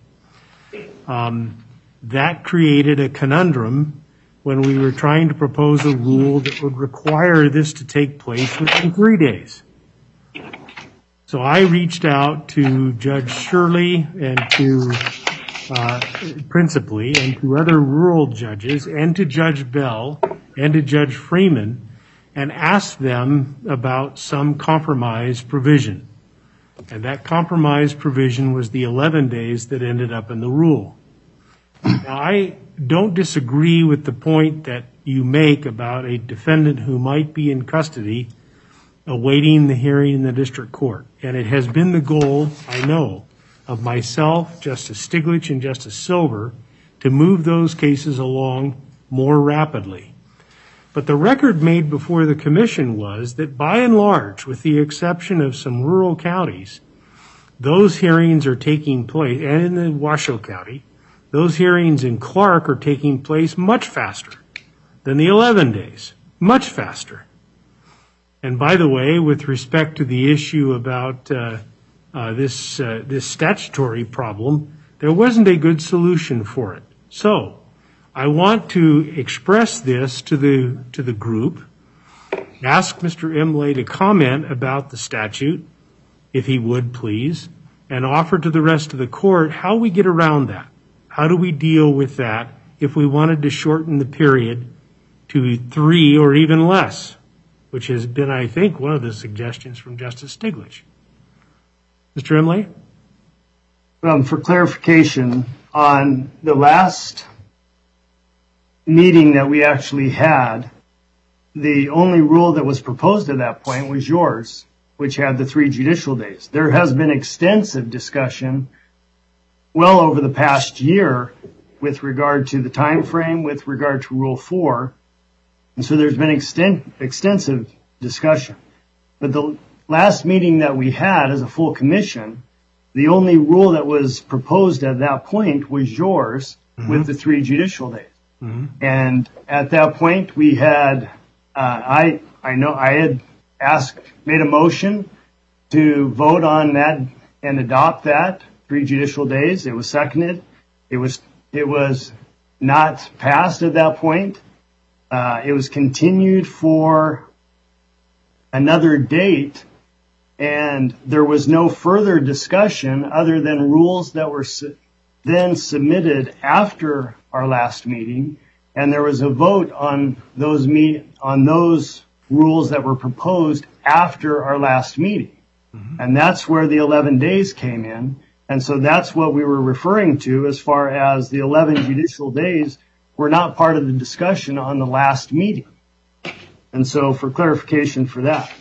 That created a conundrum when we were trying to propose a rule that would require this to take place within 3 days. So I reached out to Judge Shirley and to principally and to other rural judges and to Judge Bell and to Judge Freeman and asked them about some compromise provision. And that compromise provision was the 11 days that ended up in the rule. Now, I don't disagree with the point that you make about a defendant who might be in custody awaiting the hearing in the district court. And it has been the goal, I know, of myself, Justice Stiglitz, and Justice Silver to move those cases along more rapidly. But the record made before the commission was that by and large, with the exception of some rural counties, those hearings are taking place, and in the Washoe County, those hearings in Clark are taking place much faster than the 11 days, much faster. And by the way, with respect to the issue about this statutory problem, there wasn't a good solution for it. So I want to express this to the group, ask Mr. Imlay to comment about the statute, if he would please, and offer to the rest of the court how we get around that. How do we deal with that if we wanted to shorten the period to 3 or even less, which has been, I think, one of the suggestions from Justice Stiglitz. Mr. Imlay? For clarification, on the last meeting that we actually had, the only rule that was proposed at that point was yours, which had the 3 judicial days. There has been extensive discussion well over the past year with regard to the time frame, with regard to Rule 4. And so there's been extensive discussion. But the last meeting that we had as a full commission, the only rule that was proposed at that point was yours with the 3 judicial days. And at that point we had, I had made a motion to vote on that and adopt that 3 judicial days. It was seconded. It was not passed at that point. It was continued for another date, and there was no further discussion other than rules that were then submitted after our last meeting, and there was a vote on those rules that were proposed after our last meeting. And that's where the 11 days came in. And so that's what we were referring to as far as the 11 judicial days were not part of the discussion on the last meeting. And so for clarification for that,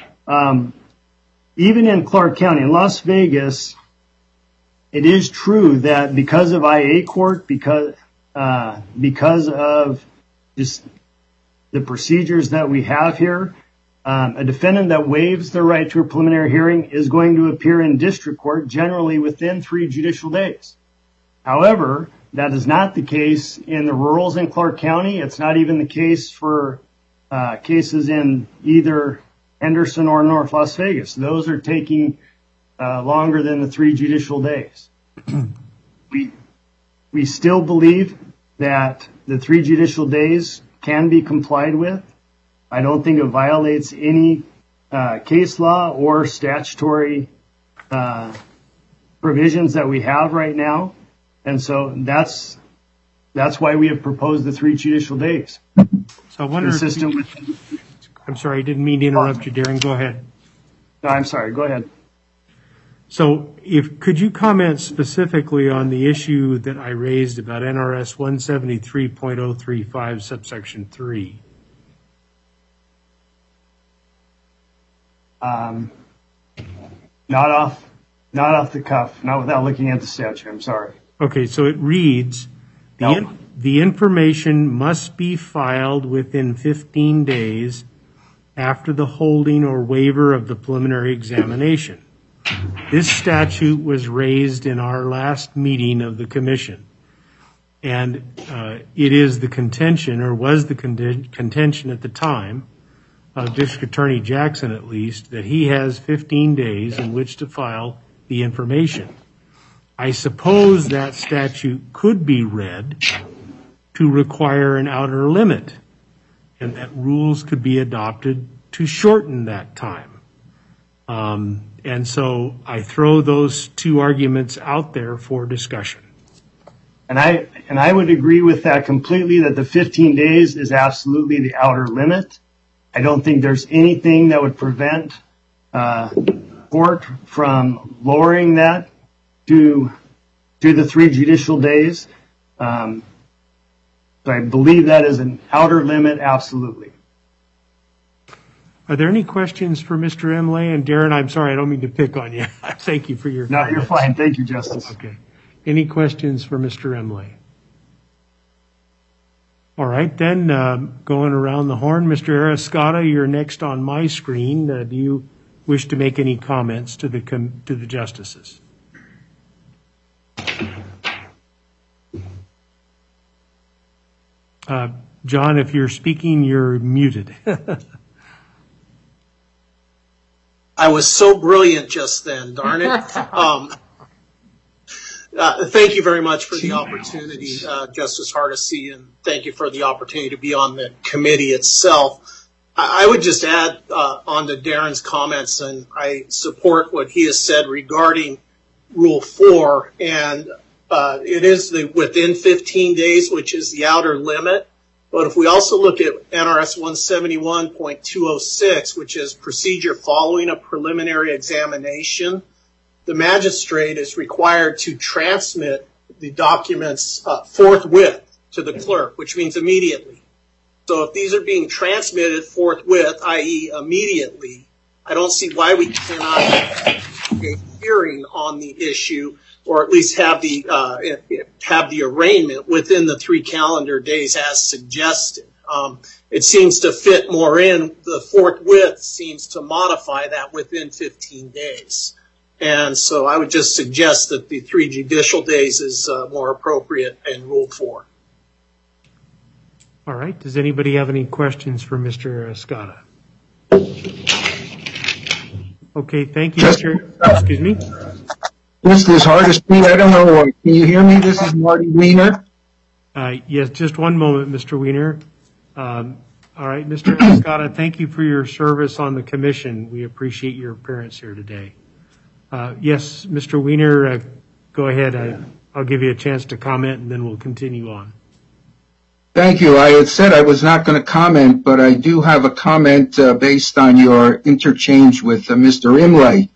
even in Clark County, in Las Vegas, it is true that because of IA court, because of just the procedures that we have here, a defendant that waives their right to a preliminary hearing is going to appear in district court generally within 3 judicial days. However, that is not the case in the rurals in Clark County. It's not even the case for cases in either Henderson or North Las Vegas. Those are taking longer than the 3 judicial days. We still believe that the 3 judicial days can be complied with. I don't think it violates any case law or statutory provisions that we have right now. And so that's why we have proposed the 3 judicial days. So I wonder I'm sorry, I didn't mean to interrupt you, Darren. Go ahead. No, I'm sorry. Go ahead. So could you comment specifically on the issue that I raised about NRS 173.035 subsection 3? Not off the cuff, not without looking at the statute. I'm sorry. Okay, so it reads, the information must be filed within 15 days after the holding or waiver of the preliminary examination. This statute was raised in our last meeting of the commission, and it is the contention, or was the contention at the time, of District Attorney Jackson at least, that he has 15 days in which to file the information. I suppose that statute could be read to require an outer limit, and that rules could be adopted to shorten that time. And so I throw those 2 arguments out there for discussion. And I would agree with that completely, that the 15 days is absolutely the outer limit. I don't think there's anything that would prevent court from lowering that to the 3 judicial days. So I believe that is an outer limit, absolutely. Are there any questions for Mr. Imlay? And Darren, I'm sorry, I don't mean to pick on you. Thank you for your comments. No, you're fine. Thank you, Justice. Okay. Any questions for Mr. Imlay? All right, then, going around the horn, Mr. Arascata, you're next on my screen. Do you wish to make any comments to the justices? John, if you're speaking, you're muted. I was so brilliant just then, darn it. Thank you very much for the opportunity, Justice Hardesty, and thank you for the opportunity to be on the committee itself. I would just add on to Darren's comments, and I support what he has said regarding Rule 4, and it is the within 15 days, which is the outer limit. But if we also look at NRS 171.206, which is procedure following a preliminary examination, the magistrate is required to transmit the documents forthwith to the clerk, which means immediately. So if these are being transmitted forthwith, i.e. immediately, I don't see why we cannot have a hearing on the issue, or at least have the arraignment within the 3 calendar days as suggested. It seems to fit more in. The forthwith seems to modify that within 15 days. And so I would just suggest that the 3 judicial days is more appropriate in Rule 4. All right. Does anybody have any questions for Mr. Arascata? Okay, thank you, Mr. Excuse me? Justice Hardesty, I don't know. Can you hear me? This is Marty Weiner. Yes, just one moment, Mr. Weiner. All right, Mr. Arascata, thank you for your service on the commission. We appreciate your appearance here today. Yes, Mr. Weiner, go ahead. I'll give you a chance to comment, and then we'll continue on. Thank you. I had said I was not going to comment, but I do have a comment based on your interchange with Mr. Imlay.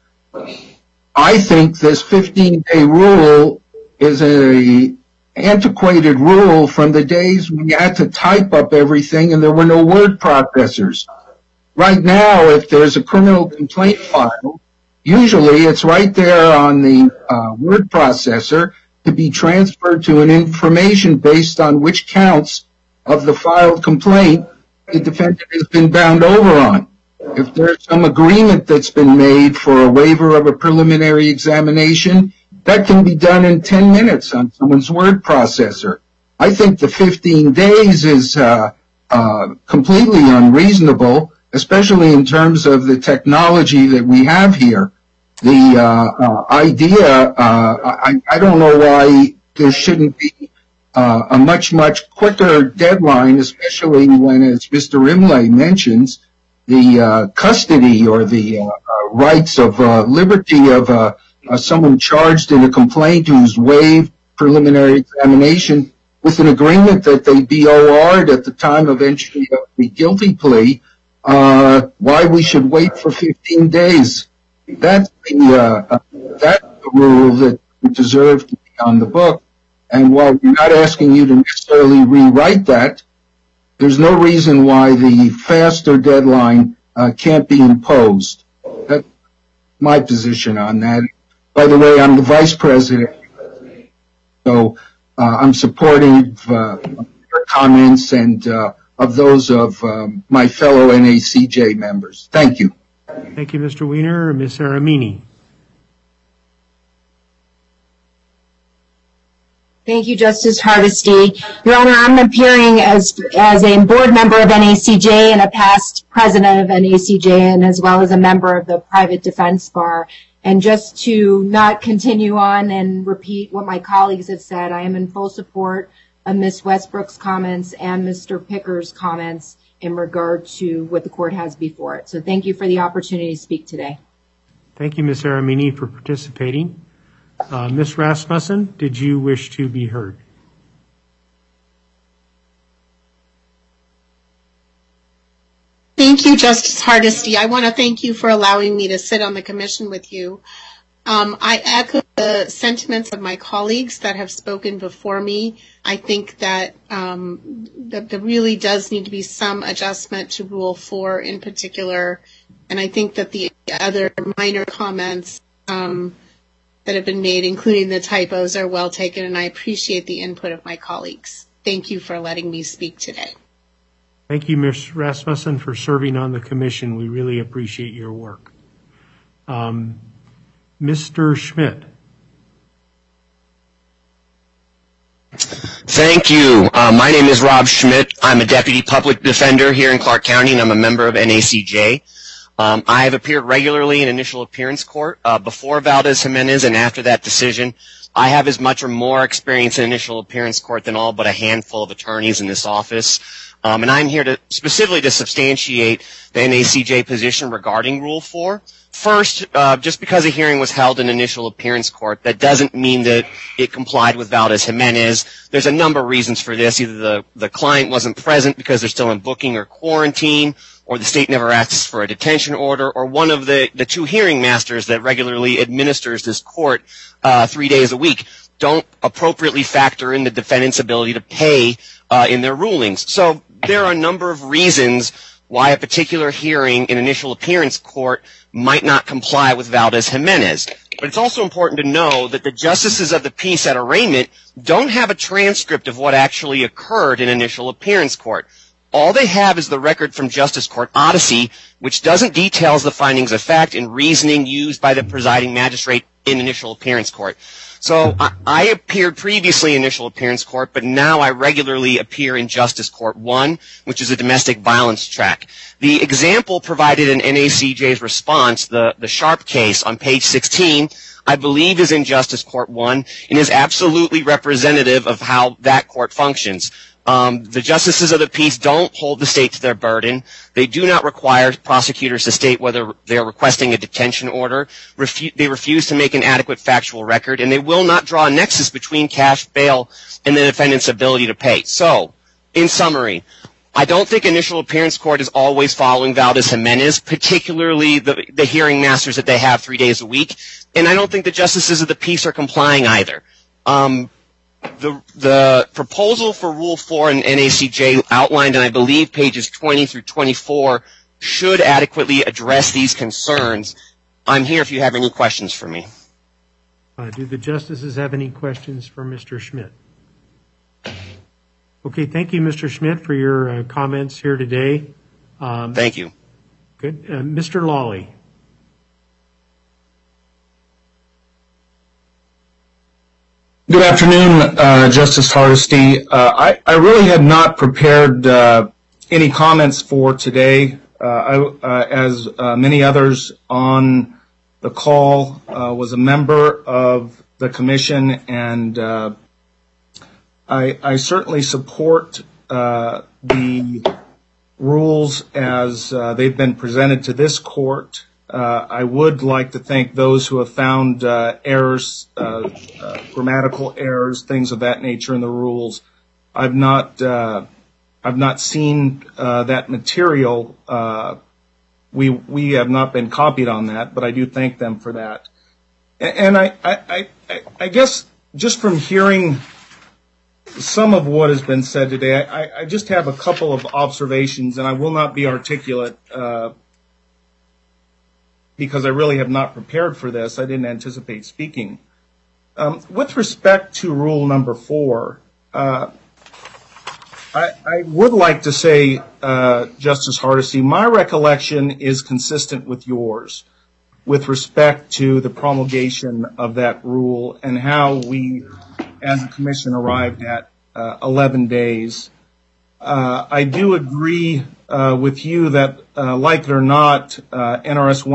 I think this 15-day rule is an antiquated rule from the days when you had to type up everything and there were no word processors. Right now, if there's a criminal complaint filed, usually it's right there on the word processor to be transferred to an information based on which counts of the filed complaint the defendant has been bound over on. If there's some agreement that's been made for a waiver of a preliminary examination, that can be done in 10 minutes on someone's word processor. I think the 15 days is completely unreasonable, especially in terms of the technology that we have here. The idea, I don't know why there shouldn't be a much quicker deadline, especially when, as Mr. Imlay mentions, the custody or the rights of liberty of someone charged in a complaint who's waived preliminary examination with an agreement that they be OR'd at the time of entry of the guilty plea, why we should wait for 15 days. That's the rule that we deserve to be on the book. And while we're not asking you to necessarily rewrite that, there's no reason why the faster deadline can't be imposed. That's my position on that. By the way, I'm the vice president, so I'm supporting your comments and of those of my fellow NACJ members. Thank you. Thank you, Mr. Weiner. Ms. Aramini. Thank you, Justice Hardesty. Your Honor, I'm appearing as a board member of NACJ and a past president of NACJ, and as well as a member of the private defense bar. And just to not continue on and repeat what my colleagues have said, I am in full support of Ms. Westbrook's comments and Mr. Picker's comments in regard to what the court has before it. So thank you for the opportunity to speak today. Thank you, Ms. Aramini, for participating. Ms. Rasmussen, did you wish to be heard? Thank you, Justice Hardesty. I want to thank you for allowing me to sit on the commission with you. I echo the sentiments of my colleagues that have spoken before me. I think that there really does need to be some adjustment to Rule 4 in particular, and I think that the other minor comments that have been made, including the typos, are well taken, and I appreciate the input of my colleagues. thank you for letting me speak today. Thank you, Ms. Rasmussen, for serving on the commission. We really appreciate your work. Mr. Schmidt. Thank you. My name is Rob Schmidt. I'm a deputy public defender here in Clark County, and I'm a member of NACJ. I have appeared regularly in initial appearance court before Valdez-Jimenez and after that decision. I have as much or more experience in initial appearance court than all but a handful of attorneys in this office. And I'm here specifically to substantiate the NACJ position regarding Rule 4. First, just because a hearing was held in initial appearance court, that doesn't mean that it complied with Valdez-Jimenez. There's a number of reasons for this. Either the client wasn't present because they're still in booking or quarantine, or the state never asks for a detention order, or one of the two hearing masters that regularly administers this court 3 days a week don't appropriately factor in the defendant's ability to pay in their rulings. So there are a number of reasons why a particular hearing in initial appearance court might not comply with Valdez-Jimenez. But it's also important to know that the justices of the peace at arraignment don't have a transcript of what actually occurred in initial appearance court. All they have is the record from Justice Court Odyssey, which doesn't detail the findings of fact and reasoning used by the presiding magistrate in initial appearance court. So I appeared previously in initial appearance court, but now I regularly appear in Justice Court 1, which is a domestic violence track. The example provided in NACJ's response, the Sharp case on page 16, I believe is in Justice Court 1 and is absolutely representative of how that court functions. The justices of the peace don't hold the state to their burden. They do not require prosecutors to state whether they are requesting a detention order. They refuse to make an adequate factual record, and they will not draw a nexus between cash bail and the defendant's ability to pay. So, in summary, I don't think initial appearance court is always following Valdez-Jimenez, particularly the hearing masters that they have 3 days a week, and I don't think the justices of the peace are complying either. The proposal for Rule 4 in NACJ outlined in, I believe, pages 20 through 24 should adequately address these concerns. I'm here if you have any questions for me. Do the justices have any questions for Mr. Schmidt? Okay, thank you, Mr. Schmidt, for your comments here today. Thank you. Good. Mr. Lawley. Good afternoon, Justice Hardesty. I really had not prepared any comments for today. As many others on the call, was a member of the commission, and I certainly support the rules as they've been presented to this court. I would like to thank those who have found errors, grammatical errors, things of that nature in the rules. I've not seen that material. We have not been copied on that, but I do thank them for that. And I guess just from hearing some of what has been said today, I just have a couple of observations, and I will not be articulate because I really have not prepared for this. I didn't anticipate speaking. With respect to Rule number 4, I would like to say, Justice Hardesty, my recollection is consistent with yours with respect to the promulgation of that rule and how we, as a commission, arrived at 11 days. I do agree with you that, like it or not, NRS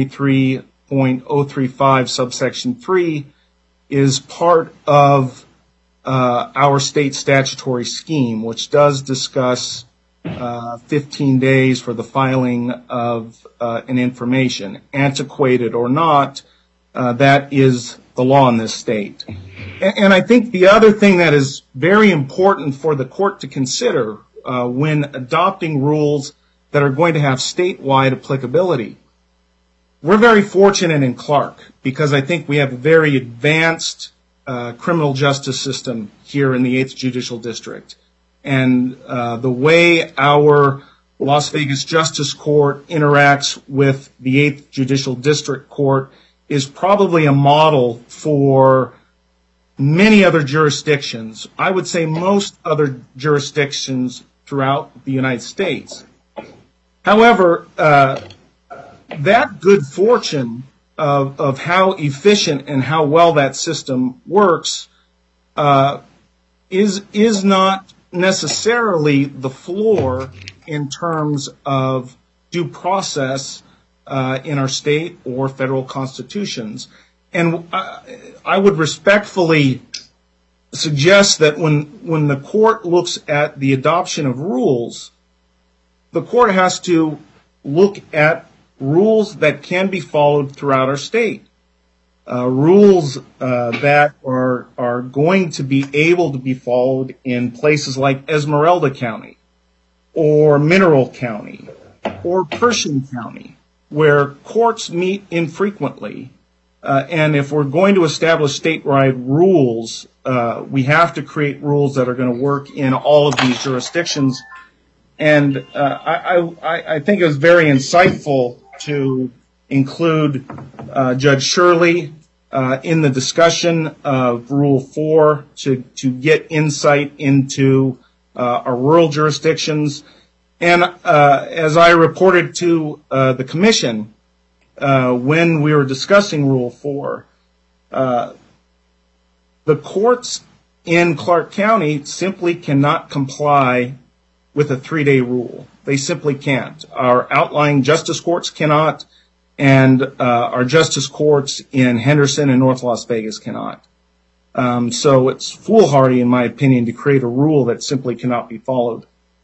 173.035 subsection 3 is part of our state statutory scheme, which does discuss 15 days for the filing of an information. Antiquated or not, that is the law in this state. And I think the other thing that is very important for the court to consider when adopting rules that are going to have statewide applicability, we're very fortunate in Clark because I think we have a very advanced criminal justice system here in the 8th Judicial District. And the way our Las Vegas Justice Court interacts with the 8th Judicial District Court is probably a model for many other jurisdictions, I would say most other jurisdictions throughout the United States. However, that good fortune of how efficient and how well that system works is not necessarily the floor in terms of due process in our state or federal constitutions. And I would respectfully suggest that when the court looks at the adoption of rules, the court has to look at rules that can be followed throughout our state. Rules that are going to be able to be followed in places like Esmeralda County or Mineral County or Pershing County, where courts meet infrequently. And if we're going to establish statewide rules, we have to create rules that are going to work in all of these jurisdictions. And I think it was very insightful to include Judge Shirley in the discussion of Rule 4 to get insight into our rural jurisdictions. And as I reported to the Commission when we were discussing Rule 4, the courts in Clark County simply cannot comply with a 3-day rule. They simply can't. Our outlying justice courts cannot, and our justice courts in Henderson and North Las Vegas cannot. So it's foolhardy, in my opinion, to create a rule that simply cannot be followed.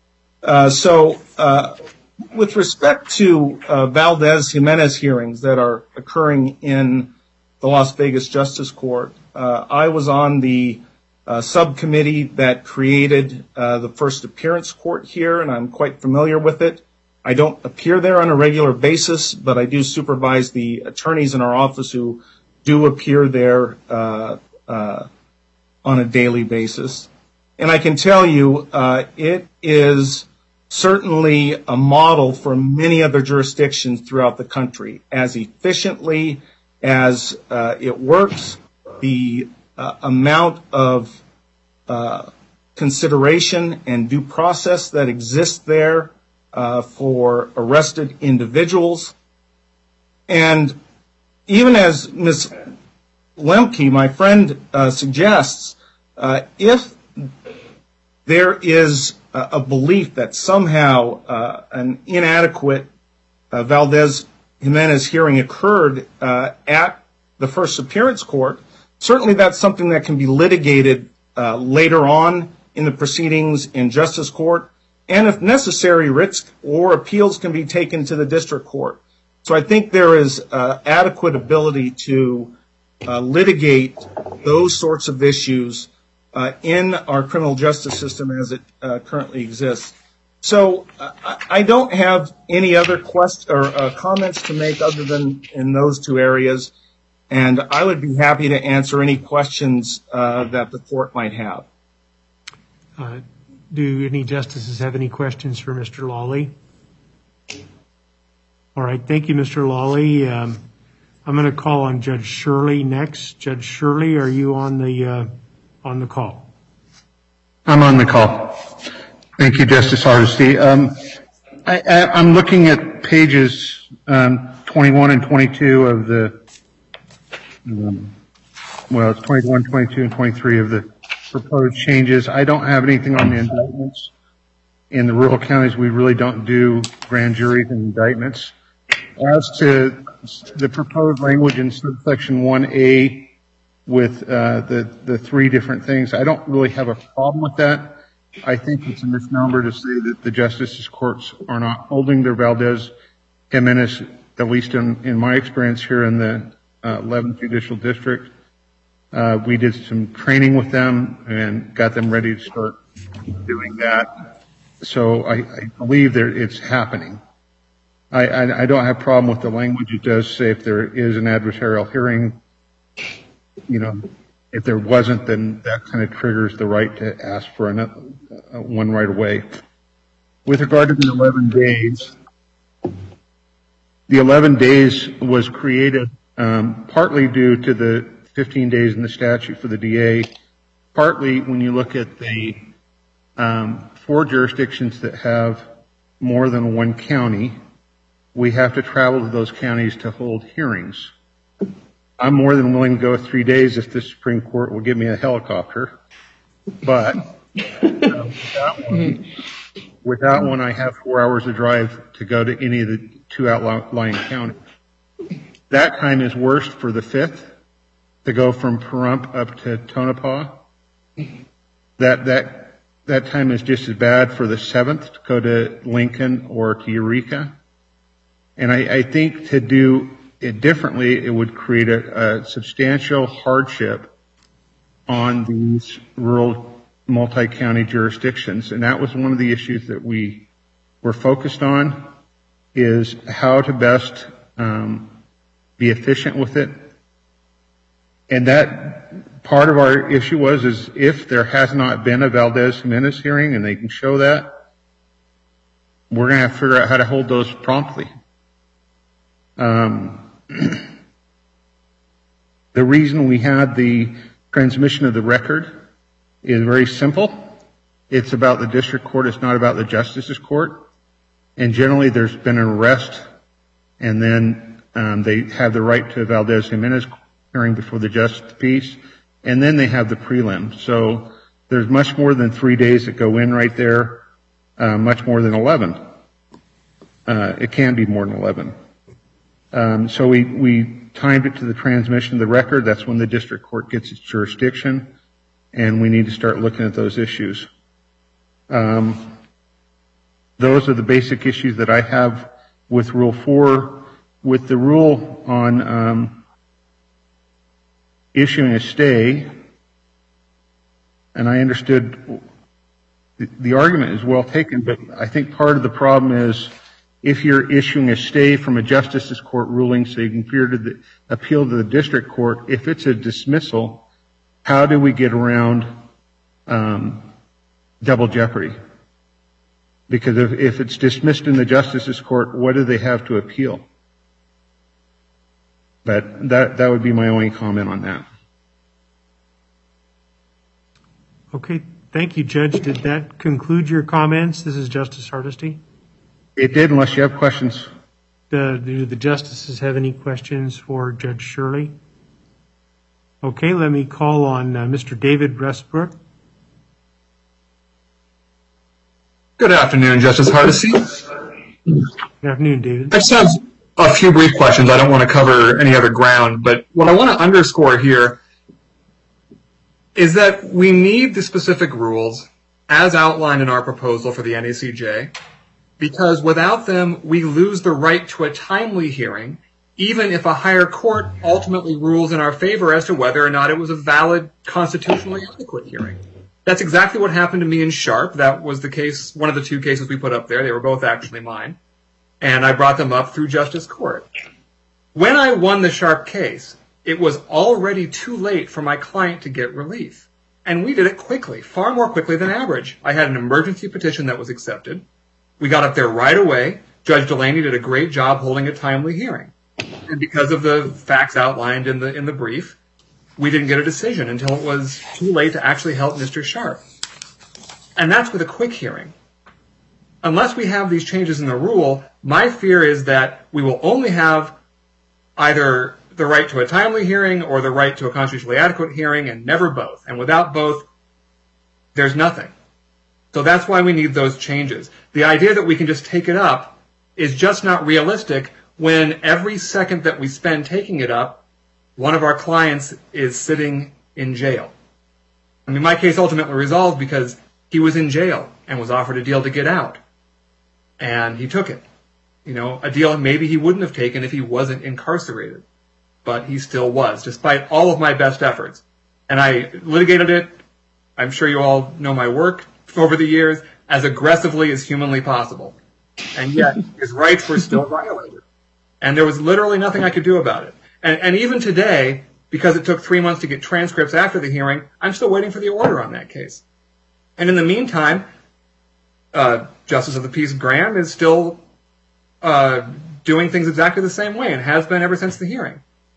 So with respect to Valdez-Jimenez hearings that are occurring in the Las Vegas Justice Court, I was on the subcommittee that created the first appearance court here, and I'm quite familiar with it. I don't appear there on a regular basis, but I do supervise the attorneys in our office who do appear there on a daily basis. And I can tell you it is certainly a model for many other jurisdictions throughout the country. As efficiently as it works, the amount of consideration and due process that exists there for arrested individuals. And even as Ms. Lemke, my friend, suggests, if there is a belief that somehow an inadequate Valdez-Jimenez hearing occurred at the first appearance court, certainly that's something that can be litigated later on in the proceedings in justice court, and if necessary, writs or appeals can be taken to the district court. So I think there is adequate ability to litigate those sorts of issues in our criminal justice system as it currently exists. So I don't have any other comments to make other than in those two areas, and I would be happy to answer any questions that the court might have. Do any justices have any questions for Mr. Lawley? All right, thank you, Mr. Lawley. I'm going to call on Judge Shirley next. Judge Shirley, are you on the call? I'm on the call. Thank you, Justice Hardesty. I'm looking at pages 21 and 22 of the, it's 21, 22, and 23 of the proposed changes. I don't have anything on the indictments. In the rural counties, we really don't do grand juries and indictments. As to the proposed language in subsection 1A with the three different things, I don't really have a problem with that. I think it's a misnomer to say that the justices' courts are not holding their Valdez-Jimenez, at least in my experience here in the 11th Judicial District. We did some training with them and got them ready to start doing that. So I believe that it's happening. I don't have a problem with the language. It does say if there is an adversarial hearing, if there wasn't, then that kind of triggers the right to ask for one right away. With regard to the 11 days, the 11 days was created partly due to the 15 days in the statute for the DA. Partly when you look at the 4 jurisdictions that have more than one county, we have to travel to those counties to hold hearings. I'm more than willing to go 3 days if the Supreme Court will give me a helicopter, but without one, I have 4 hours of drive to go to any of the 2 outlying counties. That time is worst for the 5th, to go from Pahrump up to Tonopah. That time is just as bad for the 7th to go to Lincoln or to Eureka. And I think to do it differently, it would create a substantial hardship on these rural multi-county jurisdictions. And that was one of the issues that we were focused on, is how to best be efficient with it. And that part of our issue is if there has not been a Valdez-Jimenez hearing and they can show that, we're going to have to figure out how to hold those promptly. The reason we had the transmission of the record is very simple. It's about the district court. It's not about the justice's court. And generally there's been an arrest, and then they have the right to a Valdez-Jimenez hearing before the justice of the peace, and then they have the prelim. So there's much more than 3 days that go in right there, much more than 11. It can be more than 11. So we timed it to the transmission of the record. That's when the district court gets its jurisdiction, and we need to start looking at those issues. Those are the basic issues that I have with Rule 4. With the rule on issuing a stay, and I understood the argument is well taken, but I think part of the problem is if you're issuing a stay from a justice's court ruling so you can appeal to the district court, if it's a dismissal, how do we get around double jeopardy? Because if it's dismissed in the justice's court, what do they have to appeal? But that would be my only comment on that. Okay. Thank you, Judge. Did that conclude your comments? This is Justice Hardesty. It did, unless you have questions. Do the justices have any questions for Judge Shirley? Okay, let me call on Mr. David Westbrook. Good afternoon, Justice Hardesty. Good afternoon, David. I just have a few brief questions. I don't want to cover any other ground, but what I want to underscore here is that we need the specific rules as outlined in our proposal for the NACJ, because without them, we lose the right to a timely hearing, even if a higher court ultimately rules in our favor as to whether or not it was a valid, constitutionally adequate hearing. That's exactly what happened to me in Sharp. That was the case, one of the 2 cases we put up there. They were both actually mine. And I brought them up through Justice Court. When I won the Sharp case, it was already too late for my client to get relief. And we did it quickly, far more quickly than average. I had an emergency petition that was accepted. We got up there right away. Judge Delaney did a great job holding a timely hearing. And because of the facts outlined in the brief, we didn't get a decision until it was too late to actually help Mr. Sharp. And that's with a quick hearing. Unless we have these changes in the rule, my fear is that we will only have either the right to a timely hearing or the right to a constitutionally adequate hearing, and never both. And without both, there's nothing. So that's why we need those changes. The idea that we can just take it up is just not realistic when every second that we spend taking it up, one of our clients is sitting in jail. I mean, my case ultimately resolved because he was in jail and was offered a deal to get out. And he took it. You know, a deal maybe he wouldn't have taken if he wasn't incarcerated. But he still was, despite all of my best efforts. And I litigated it. I'm sure you all know my work over the years, as aggressively as humanly possible. And yet, his rights were still violated. And there was literally nothing I could do about it. And even today, because it took 3 months to get transcripts after the hearing, I'm still waiting for the order on that case. And in the meantime, Justice of the Peace Graham is still doing things exactly the same way and has been ever since the hearing.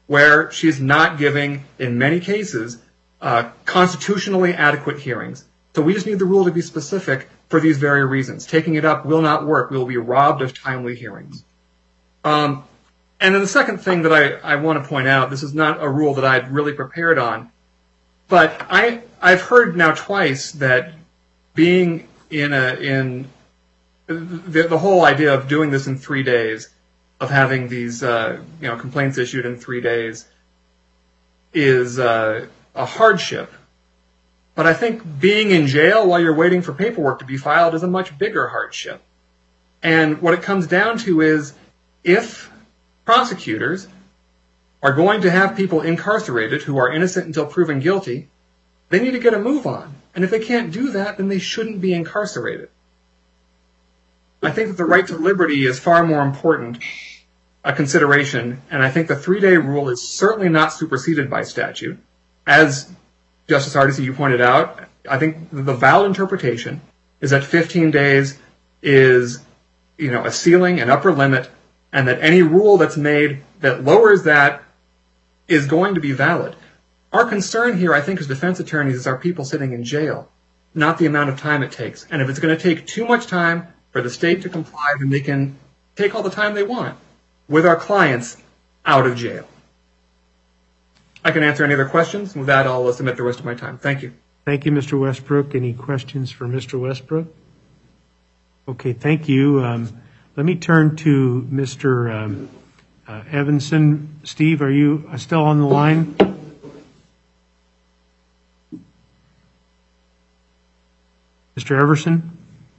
where she's not giving, in many cases, constitutionally adequate hearings. So we just need the rule to be specific for these very reasons. Taking it up will not work. We will be robbed of timely hearings. And then the second thing that I want to point out, this is not a rule that I'd really prepared on, but I've heard now twice that being in the whole idea of doing this in 3 days, of having these complaints issued in 3 days, is a hardship. But I think being in jail while you're waiting for paperwork to be filed is a much bigger hardship. And what it comes down to is, if prosecutors are going to have people incarcerated who are innocent until proven guilty, they need to get a move on. And if they can't do that, then they shouldn't be incarcerated. I think that the right to liberty is far more important a consideration, and I think the 3-day rule is certainly not superseded by statute. As Justice Hardesty, you pointed out, I think the valid interpretation is that 15 days is, a ceiling, an upper limit, and that any rule that's made that lowers that is going to be valid. Our concern here, I think, as defense attorneys, is our people sitting in jail, not the amount of time it takes. And if it's going to take too much time for the state to comply, then they can take all the time they want with our clients out of jail. I can answer any other questions. With that, I'll submit the rest of my time. Thank you. Thank you, Mr. Westbrook. Any questions for Mr. Westbrook? Okay, thank you. Let me turn to Mr. Evanson. Steve, are you still on the line? Mr. Everson?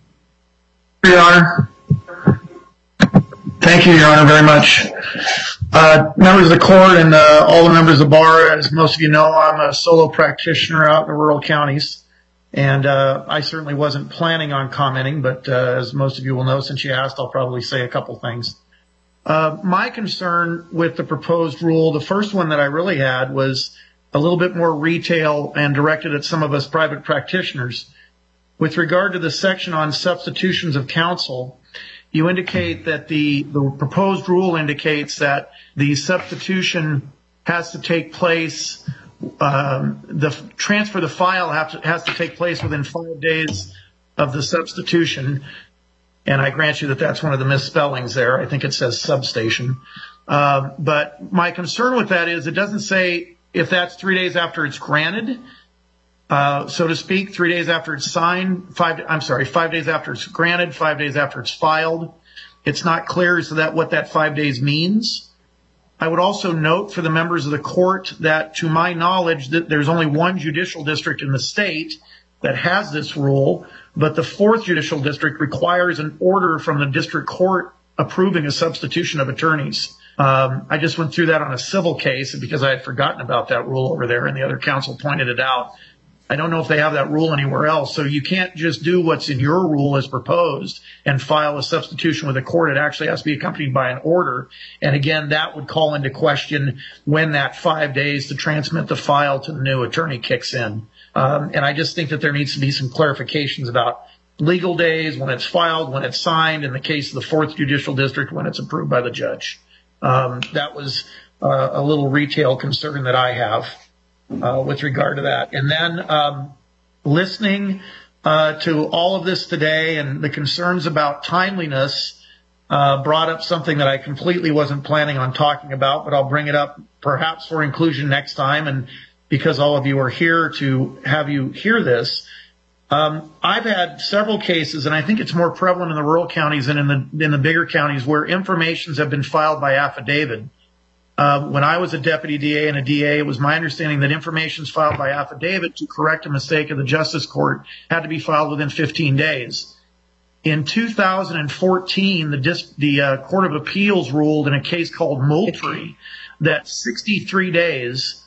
Your Honor. Thank you, Your Honor, very much. Members of the court and all the members of the bar, as most of you know, I'm a solo practitioner out in the rural counties, and I certainly wasn't planning on commenting, but as most of you will know, since you asked, I'll probably say a couple things. My concern with the proposed rule, the first one that I really had was a little bit more retail and directed at some of us private practitioners. With regard to the section on substitutions of counsel, you indicate that the proposed rule indicates that the substitution has to take place, the transfer of the file has to take place within 5 days of the substitution. And I grant you that that's one of the misspellings there. I think it says substation. But my concern with that is it doesn't say if that's 3 days after it's granted, so to speak, 3 days after it's signed, 5 days after it's granted, 5 days after it's filed. It's not clear as to what that 5 days means. I would also note for the members of the court that, to my knowledge, that there's only one judicial district in the state that has this rule, but the 4th judicial district requires an order from the district court approving a substitution of attorneys. I just went through that on a civil case because I had forgotten about that rule over there, and the other counsel pointed it out. I don't know if they have that rule anywhere else. So you can't just do what's in your rule as proposed and file a substitution with a court. It actually has to be accompanied by an order. And again, that would call into question when that 5 days to transmit the file to the new attorney kicks in. And I just think that there needs to be some clarifications about legal days, when it's filed, when it's signed, in the case of the 4th judicial district, when it's approved by the judge. That was a little retail concern that I have. With regard to that. And then listening to all of this today and the concerns about timeliness brought up something that I completely wasn't planning on talking about, but I'll bring it up perhaps for inclusion next time, and because all of you are here to have you hear this. I've had several cases, and I think it's more prevalent in the rural counties than in the bigger counties, where informations have been filed by affidavit. When I was a deputy DA and a DA, it was my understanding that information filed by affidavit to correct a mistake of the Justice Court had to be filed within 15 days. In 2014, the Court of Appeals ruled in a case called Moultrie that 63 days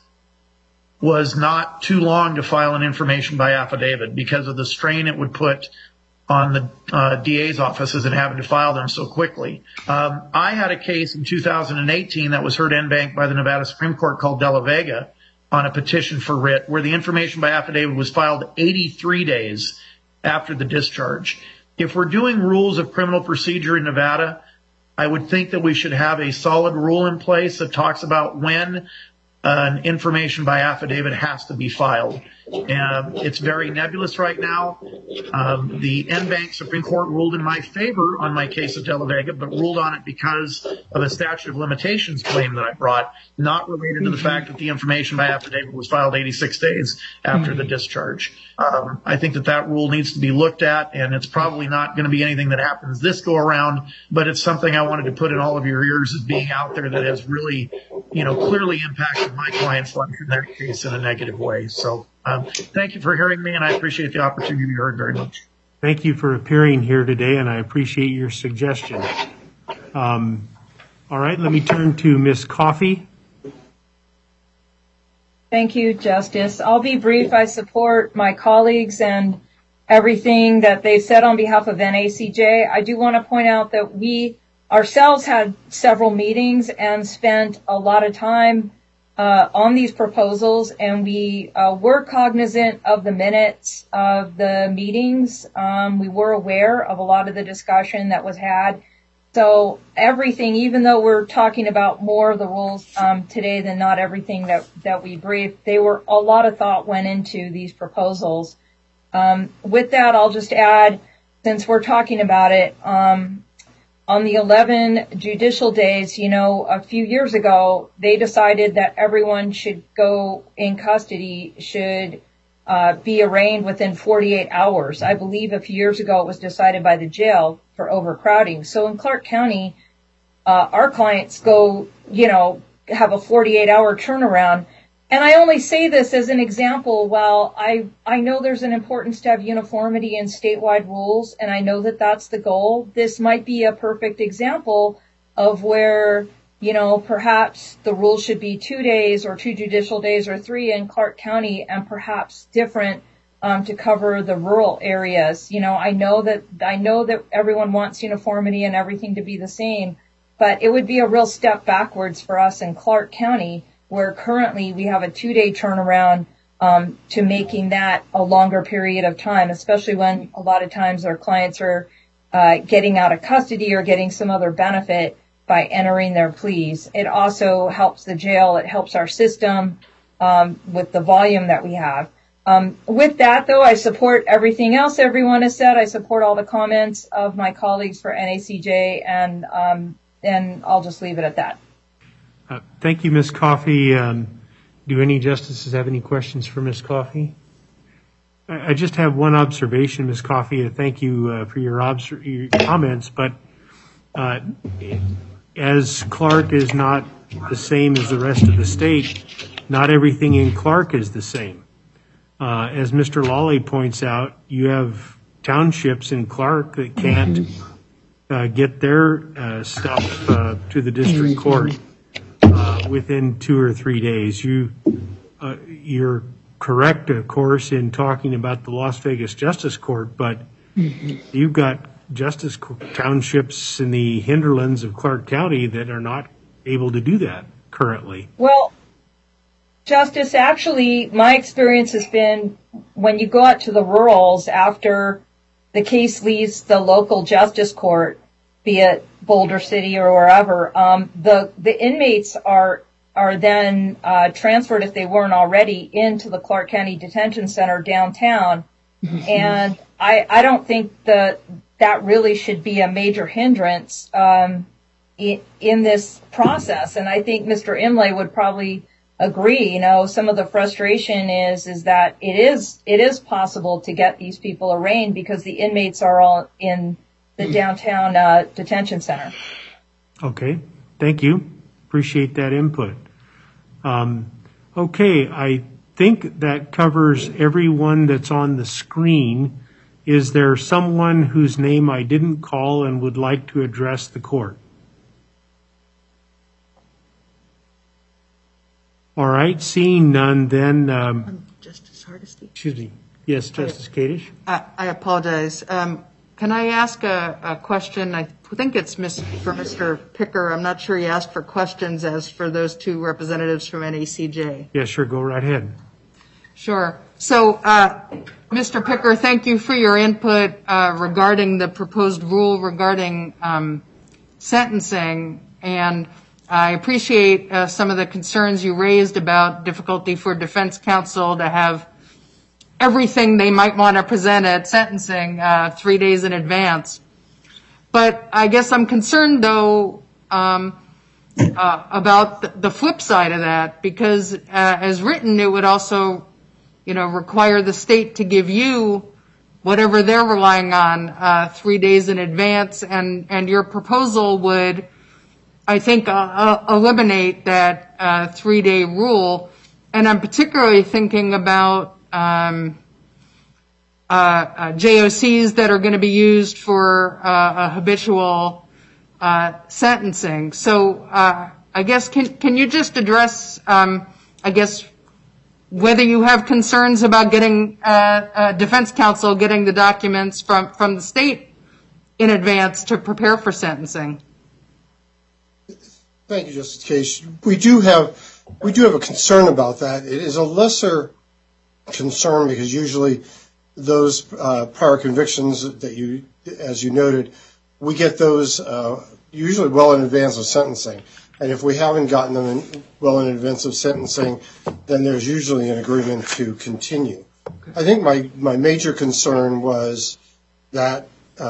was not too long to file an information by affidavit because of the strain it would put on the DA's offices and having to file them so quickly. I had a case in 2018 that was heard en banc by the Nevada Supreme Court called De La Vega on a petition for writ, where the information by affidavit was filed 83 days after the discharge. If we're doing rules of criminal procedure in Nevada, I would think that we should have a solid rule in place that talks about when an information by affidavit has to be filed. It's very nebulous right now. The NBank Supreme Court ruled in my favor on my case of De La Vega, but ruled on it because of a statute of limitations claim that I brought, not related to the fact that the information by affidavit was filed 86 days after the discharge. I think that rule needs to be looked at, and it's probably not going to be anything that happens this go around, but it's something I wanted to put in all of your ears as being out there that has really, clearly impacted my client's life in that case in a negative way. So thank you for hearing me, and I appreciate the opportunity to be heard very much. Thank you for appearing here today, and I appreciate your suggestion. All right, let me turn to Ms. Coffey. Thank you, Justice. I'll be brief. I support my colleagues and everything that they've said on behalf of NACJ. I do want to point out that we ourselves had several meetings and spent a lot of time on these proposals, and we were cognizant of the minutes of the meetings. We were aware of a lot of the discussion that was had. So everything, even though we're talking about more of the rules today than not everything that we briefed, a lot of thought went into these proposals. With that, I'll just add, since we're talking about it, on the 11 judicial days, a few years ago, they decided that everyone should go in custody, should be arraigned within 48 hours. I believe a few years ago it was decided by the jail for overcrowding. So in Clark County, our clients go, have a 48-hour turnaround. And I only say this as an example. While I know there's an importance to have uniformity in statewide rules, and I know that that's the goal, this might be a perfect example of where, perhaps the rule should be 2 days or 2 judicial days or 3 in Clark County, and perhaps different to cover the rural areas. I know that everyone wants uniformity and everything to be the same, but it would be a real step backwards for us in Clark County, where currently we have a 2-day turnaround to making that a longer period of time, especially when a lot of times our clients are getting out of custody or getting some other benefit by entering their pleas. It also helps the jail. It helps our system with the volume that we have. With that, though, I support everything else everyone has said. I support all the comments of my colleagues for NACJ, and I'll just leave it at that. Thank you, Ms. Coffey. Do any justices have any questions for Ms. Coffey? I just have one observation, Ms. Coffey. Thank you for your comments, but as Clark is not the same as the rest of the state, not everything in Clark is the same. As Mr. Lawley points out, you have townships in Clark that can't get their stuff to the district court within 2 or 3 days. You're correct, of course, in talking about the Las Vegas Justice Court, but you've got justice townships in the hinterlands of Clark County that are not able to do that currently. Well, Justice, actually, my experience has been when you go out to the rurals after the case leaves the local justice court, be it Boulder City or wherever, the inmates are then transferred, if they weren't already, into the Clark County Detention Center downtown. And I don't think that really should be a major hindrance in this process. And I think Mr. Imlay would probably agree. Some of the frustration is that it is possible to get these people arraigned because the inmates are all in the downtown detention center. Okay, thank you. Appreciate that input. Okay, I think that covers everyone that's on the screen. Is there someone whose name I didn't call and would like to address the court? All right, seeing none, then... Justice Hardesty. Excuse me. Yes, Justice Kadish. I apologize. Can I ask a question? I think it's for Mr. Picker. I'm not sure he asked for questions as for those two representatives from NACJ. Yeah, sure. Go right ahead. Sure. So, Mr. Picker, thank you for your input regarding the proposed rule regarding sentencing. And I appreciate some of the concerns you raised about difficulty for defense counsel to have everything they might want to present at sentencing 3 days in advance. But I guess I'm concerned, though, about the flip side of that, because as written, it would also, require the state to give you whatever they're relying on 3 days in advance, and your proposal would, I think, eliminate that 3-day rule. And I'm particularly thinking about JOCs that are going to be used for a habitual sentencing. So I guess can you just address, whether you have concerns about getting defense counsel getting the documents from the state in advance to prepare for sentencing? Thank you, Justice Case. We do have a concern about that. It is a lesser concern because usually those prior convictions that you, as you noted, we get those usually well in advance of sentencing. And if we haven't gotten them well in advance of sentencing, then there's usually an agreement to continue. I think my major concern was that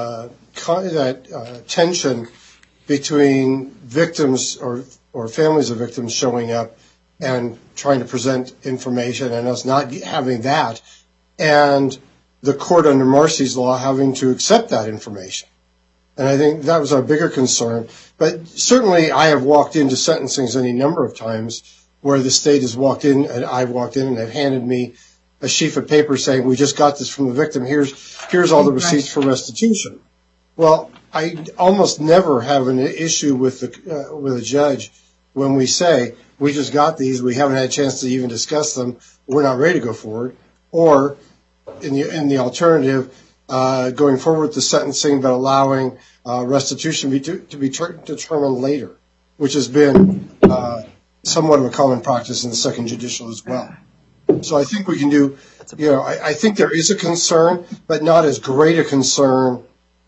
tension between victims or families of victims showing up and trying to present information and us not having that, and the court under Marcy's law having to accept that information. And I think that was our bigger concern. But certainly I have walked into sentencings any number of times where the state has walked in, and I've walked in and they've handed me a sheaf of paper saying, we just got this from the victim, here's all the receipts for restitution. Well, I almost never have an issue with a judge when we say, we just got these, we haven't had a chance to even discuss them, we're not ready to go forward. Or in the alternative, going forward with the sentencing but allowing restitution to be determined later, which has been somewhat of a common practice in the Second Judicial as well. So I think we can do, I think there is a concern, but not as great a concern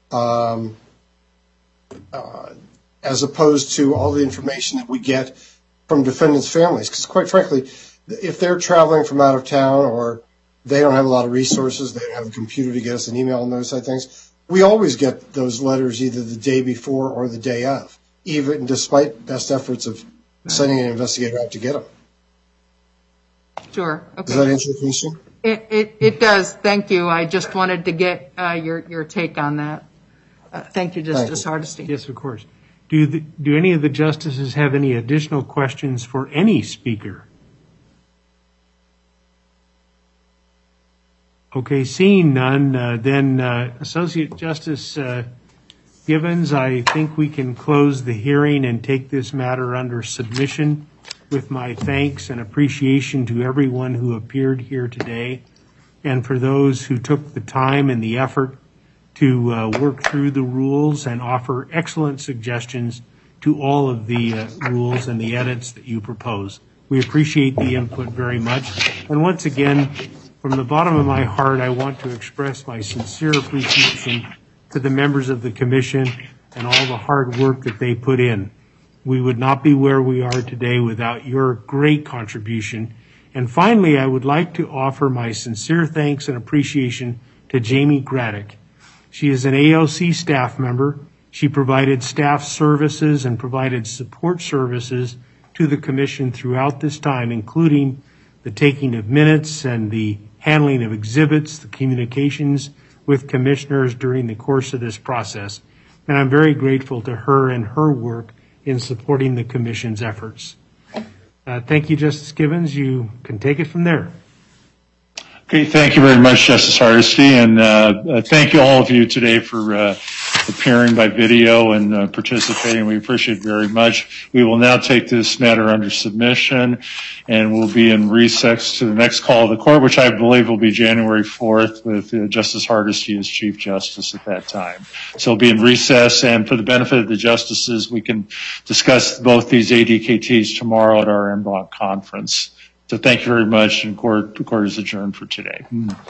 as opposed to all the information that we get from defendants' families. Because quite frankly, if they're traveling from out of town or they don't have a lot of resources, they don't have a computer to get us an email and those type of things, we always get those letters either the day before or the day of, even despite best efforts of sending an investigator out to get them. Sure. Okay. Does that answer the question? It does. Thank you. I just wanted to get your take on that. Thank you, Justice Hardesty. Yes, of course. Do any of the justices have any additional questions for any speaker? Okay, seeing none, then Associate Justice Givens, I think we can close the hearing and take this matter under submission with my thanks and appreciation to everyone who appeared here today and for those who took the time and the effort to work through the rules and offer excellent suggestions to all of the rules and the edits that you propose. We appreciate the input very much. And once again, from the bottom of my heart, I want to express my sincere appreciation to the members of the Commission and all the hard work that they put in. We would not be where we are today without your great contribution. And finally, I would like to offer my sincere thanks and appreciation to Jamie Graddick. She is an AOC staff member. She provided staff services and provided support services to the Commission throughout this time, including the taking of minutes and the handling of exhibits, the communications with commissioners during the course of this process. And I'm very grateful to her and her work in supporting the Commission's efforts. Thank you, Justice Givens. You can take it from there. Okay, thank you very much, Justice Hardesty, and thank you all of you today for appearing by video and participating. We appreciate it very much. We will now take this matter under submission, and we'll be in recess to the next call of the court, which I believe will be January 4th with Justice Hardesty as Chief Justice at that time. So we'll be in recess, and for the benefit of the justices, we can discuss both these ADKTs tomorrow at our en bloc conference. So thank you very much, and court is adjourned for today.